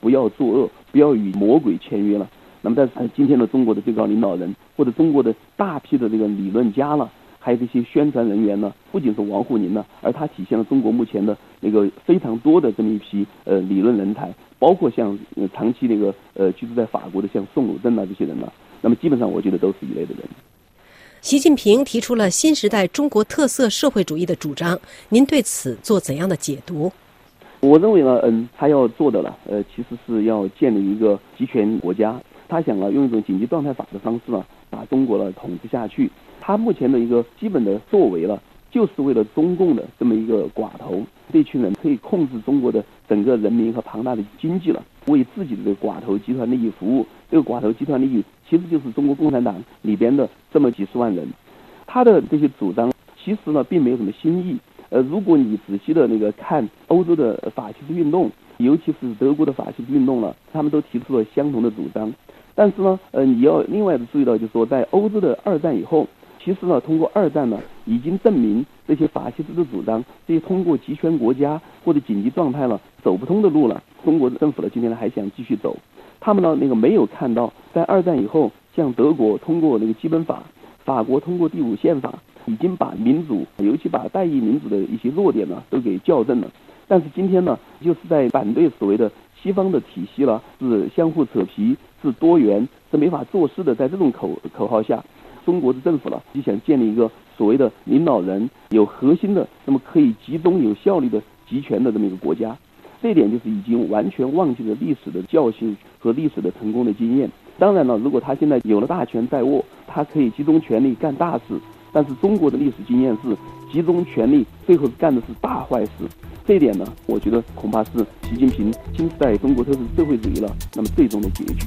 不要作恶，不要与魔鬼签约了。那么但是今天的中国的最高领导人，或者中国的大批的这个理论家了，还有这些宣传人员呢，不仅是王沪宁呢，而他体现了中国目前的那个非常多的这么一批呃理论人才，包括像、呃、长期那个呃居住在法国的像宋鲁珍啊这些人呢，那么基本上我觉得都是一类的人。 习近平提出了新时代中国特色社会主义的主张，您对此做怎样的解读？ 我认为呢，嗯，他要做的了，呃，其实是要建立一个集权国家。他想呢，用一种紧急状态法的方式呢，把中国呢统治下去。他目前的一个基本的作为了，就是为了中共的这么一个寡头这群人可以控制中国的整个人民和庞大的经济了，为自己的这个寡头集团利益服务。这个寡头集团利益其实就是中国共产党里边的这么几十万人。他的这些主张其实呢，并没有什么新意。呃，如果你仔细的那个看欧洲的法西斯运动，尤其是德国的法西斯运动了，他们都提出了相同的主张。但是呢，呃，你要另外的注意到，就是说，在欧洲的二战以后，其实呢，通过二战呢，已经证明这些法西斯的主张，这些通过集权国家或者紧急状态了走不通的路了。中国政府呢，今天呢还想继续走，他们呢那个没有看到，在二战以后，像德国通过那个基本法，法国通过第五宪法，已经把民主，尤其把代议民主的一些弱点呢，都给校正了。但是今天呢，就是在反对所谓的西方的体系了，是相互扯皮，是多元，是没法做事的。在这种口口号下，中国的政府了就想建立一个所谓的领导人有核心的，那么可以集中有效率的集权的这么一个国家。这一点就是已经完全忘记了历史的教训和历史的成功的经验。当然了，如果他现在有了大权在握，他可以集中权力干大事。但是中国的历史经验是集中权力，最后干的是大坏事。这一点呢，我觉得恐怕是习近平新时代中国特色社会主义了那么最终的结局。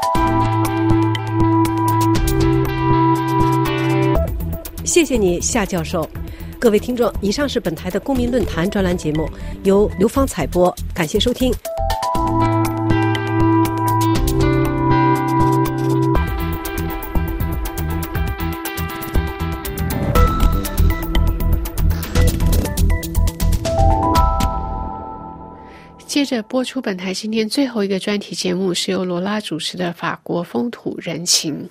谢谢你，夏教授。各位听众，以上是本台的公民论坛专栏节目，由刘芳采播，感谢收听。 接着播出本台今天最后一个专题节目，是由罗拉主持的《法国风土人情》。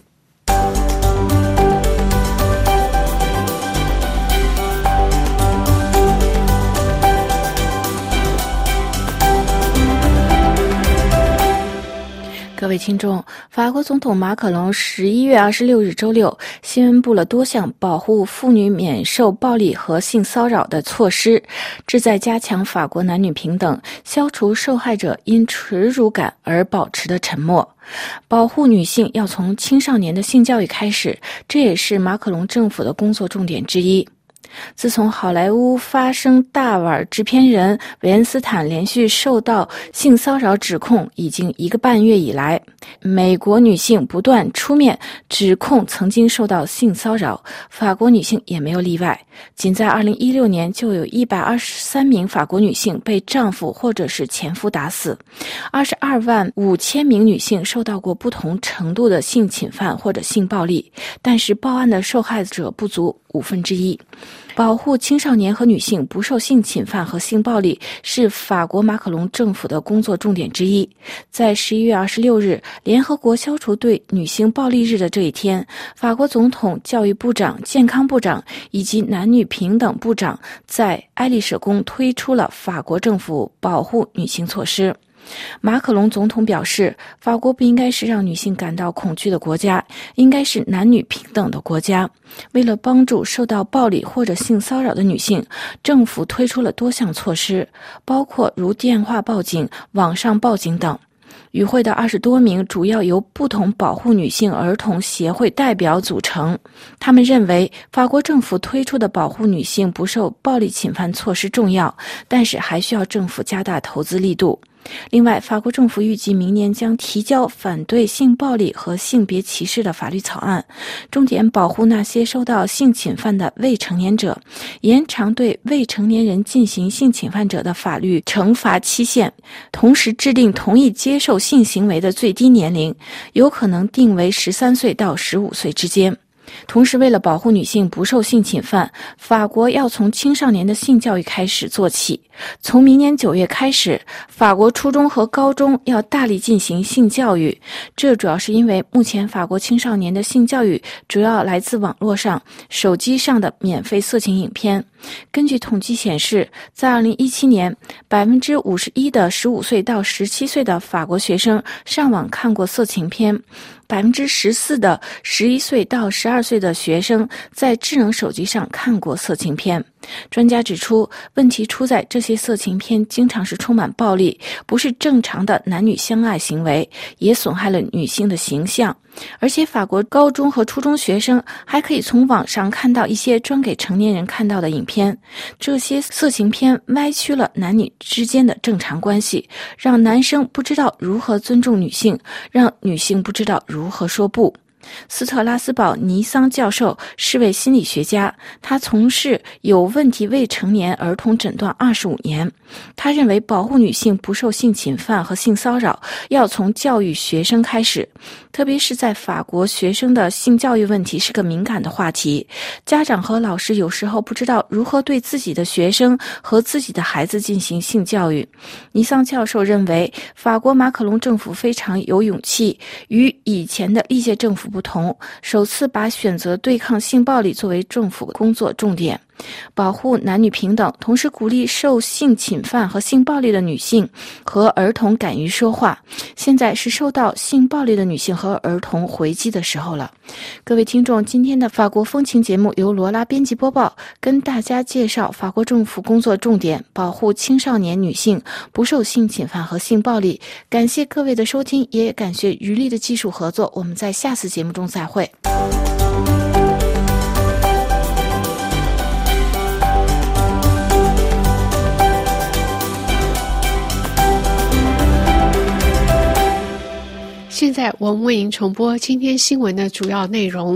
各位听众，法国总统马可龙十一月二十六日周六宣布了多项保护妇女免受暴力和性骚扰的措施，旨在加强法国男女平等，消除受害者因耻辱感而保持的沉默。保护女性要从青少年的性教育开始，这也是马可龙政府的工作重点之一。自从好莱坞发生大腕制片人韦恩斯坦连续受到性骚扰指控已经一个半月以来，美国女性不断出面指控曾经受到性骚扰，法国女性也没有例外。仅在二零一六年就有一百二十三名法国女性被丈夫或者是前夫打死，二十二万五千名女性受到过不同程度的性侵犯或者性暴力，但是报案的受害者不足五分之一。保护青少年和女性不受性侵犯和性暴力是法国马克龙政府的工作重点之一。在十一月二十六日，联合国消除对女性暴力日的这一天，法国总统、教育部长、健康部长以及男女平等部长在埃利舍宫推出了法国政府保护女性措施。马可龙总统表示，法国不应该是让女性感到恐惧的国家，应该是男女平等的国家。为了帮助受到暴力或者性骚扰的女性，政府推出了多项措施，包括如电话报警、网上报警等。与会的二十多名主要由不同保护女性儿童协会代表组成，他们认为法国政府推出的保护女性不受暴力侵犯措施重要，但是还需要政府加大投资力度。另外，法国政府预计明年将提交反对性暴力和性别歧视的法律草案，重点保护那些受到性侵犯的未成年者，延长对未成年人进行性侵犯者的法律惩罚期限，同时制定同意接受性行为的最低年龄，有可能定为十三岁到十五岁之间。 同时，为了保护女性不受性侵犯，法国要从青少年的性教育开始做起。从明年九月开始，法国初中和高中要大力进行性教育。这主要是因为目前法国青少年的性教育主要来自网络上、手机上的免费色情影片。根据统计显示，在二零一七年，百分之五十一的十五岁到十七岁的法国学生上网看过色情片。百分之十四的十一岁到十二岁的学生在智能手机上看过色情片。专家指出，问题出在这些色情片经常是充满暴力，不是正常的男女相爱行为，也损害了女性的形象。而且法国高中和初中学生还可以从网上看到一些专给成年人看到的影片，这些色情片歪曲了男女之间的正常关系，让男生不知道如何尊重女性，让女性不知道如何说不。斯特拉斯堡尼桑教授是位心理学家，他从事有问题未成年儿童诊断二十五年。他认为保护女性不受性侵犯和性骚扰要从教育学生开始，特别是在法国，学生的性教育问题是个敏感的话题，家长和老师有时候不知道如何对自己的学生和自己的孩子进行性教育。尼桑教授认为，法国马克龙政府非常有勇气，与以前的历届政府不同，首次把选择对抗性暴力作为政府工作重点，保护男女平等，同时鼓励受性侵犯和性暴力的女性和儿童敢于说话。现在是受到性暴力的女性和儿童回击的时候了。各位听众，今天的法国风情节目由罗拉编辑播报，跟大家介绍法国政府工作重点，保护青少年女性不受性侵犯和性暴力。感谢各位的收听，也感谢余力的技术合作，我们在下次节目中再会。 现在我们为您重播今天新闻的主要内容。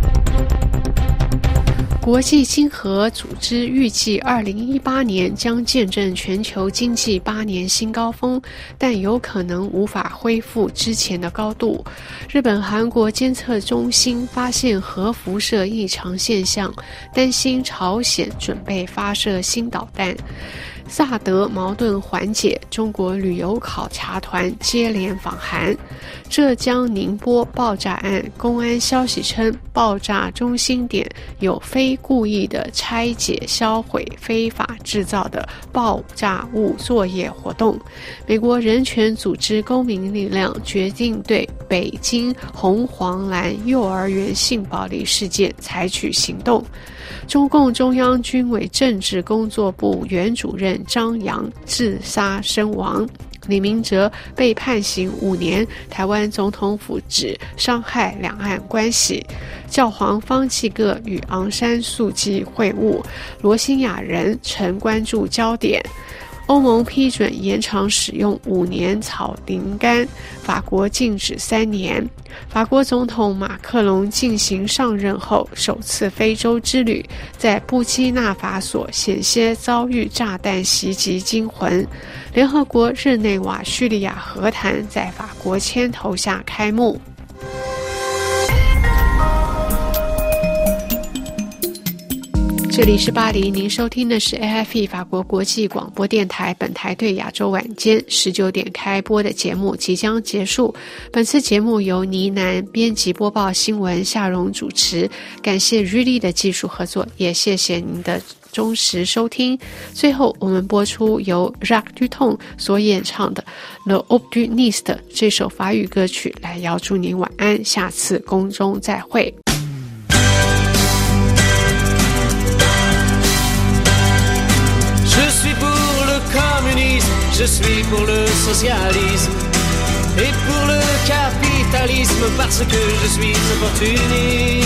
国际经合组织预计二零一八年将见证全球经济八年新高峰，但有可能无法恢复之前的高度。日本、韩国监测中心发现核辐射异常现象，担心朝鲜准备发射新导弹。萨德矛盾缓解，中国旅游考察团接连访韩。浙江宁波爆炸案，公安消息称爆炸中心点有非故意的拆解销毁非法制造的爆炸物作业活动。美国人权组织公民力量决定对北京红黄蓝幼儿园性暴力事件采取行动。中共中央军委政治工作部原主任张扬自杀身亡。李明哲被判刑五年，台湾总统府指伤害两岸关系。教皇方济各与昂山素季会晤，罗兴亚人曾关注焦点。欧盟批准延长使用五年草苓干，法国禁止三年。法国总统马克龙进行上任后首次非洲之旅，在布基纳法索险些遭遇炸弹袭击惊魂。联合国日内瓦叙利亚和谈在法国牵头下开幕。这里是巴黎，您收听的是 A F E 法国国际广播电台，本台对亚洲晚间十九点开播的节目即将结束。本次节目由倪楠编辑播报新闻，夏荣主持。感谢日历的技术合作，也谢谢您的忠实收听。最后，我们播出由 Jacques Dutronc 所演唱的 Le Optimiste 这首法语歌曲，来邀祝您晚安，下次空中再会。 Je suis pour le socialisme et pour le capitalisme parce que je suis opportuniste.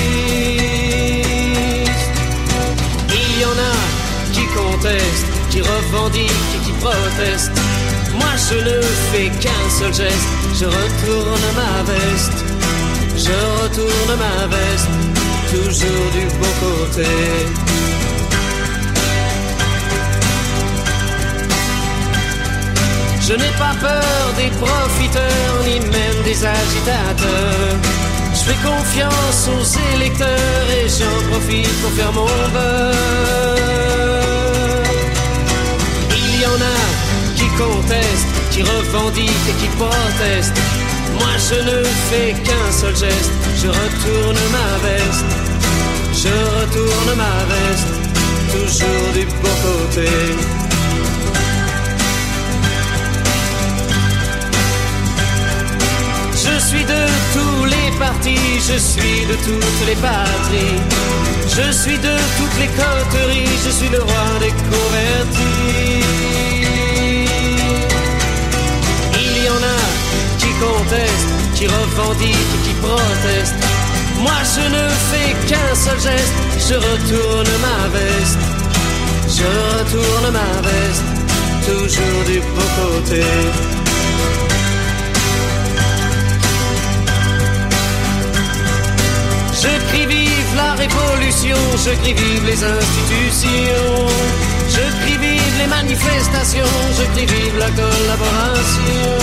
Il y en a qui contestent, qui revendiquent et qui protestent. Moi je ne fais qu'un seul geste, je retourne ma veste, je retourne ma veste, toujours du bon côté. Je n'ai pas peur des profiteurs, ni même des agitateurs. Je fais confiance aux électeurs et j'en profite pour faire mon beurre. Il y en a qui contestent, qui revendiquent et qui protestent. Moi je ne fais qu'un seul geste, je retourne ma veste. Je retourne ma veste, toujours du bon côté. Je suis de tous les partis, je suis de toutes les patries. Je suis de toutes les coteries, je suis le roi des convertis. Il y en a qui contestent, qui revendiquent, qui protestent. Moi je ne fais qu'un seul geste, je retourne ma veste. Je retourne ma veste, toujours du bon côté. Je crie vive la révolution, je crie vive les institutions. Je crie vive les manifestations, je crie vive la collaboration.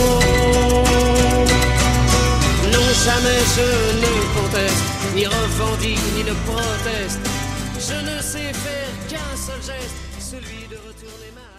Non, jamais je ne conteste, ni revendique, ni ne proteste. Je ne sais faire qu'un seul geste, celui de retourner ma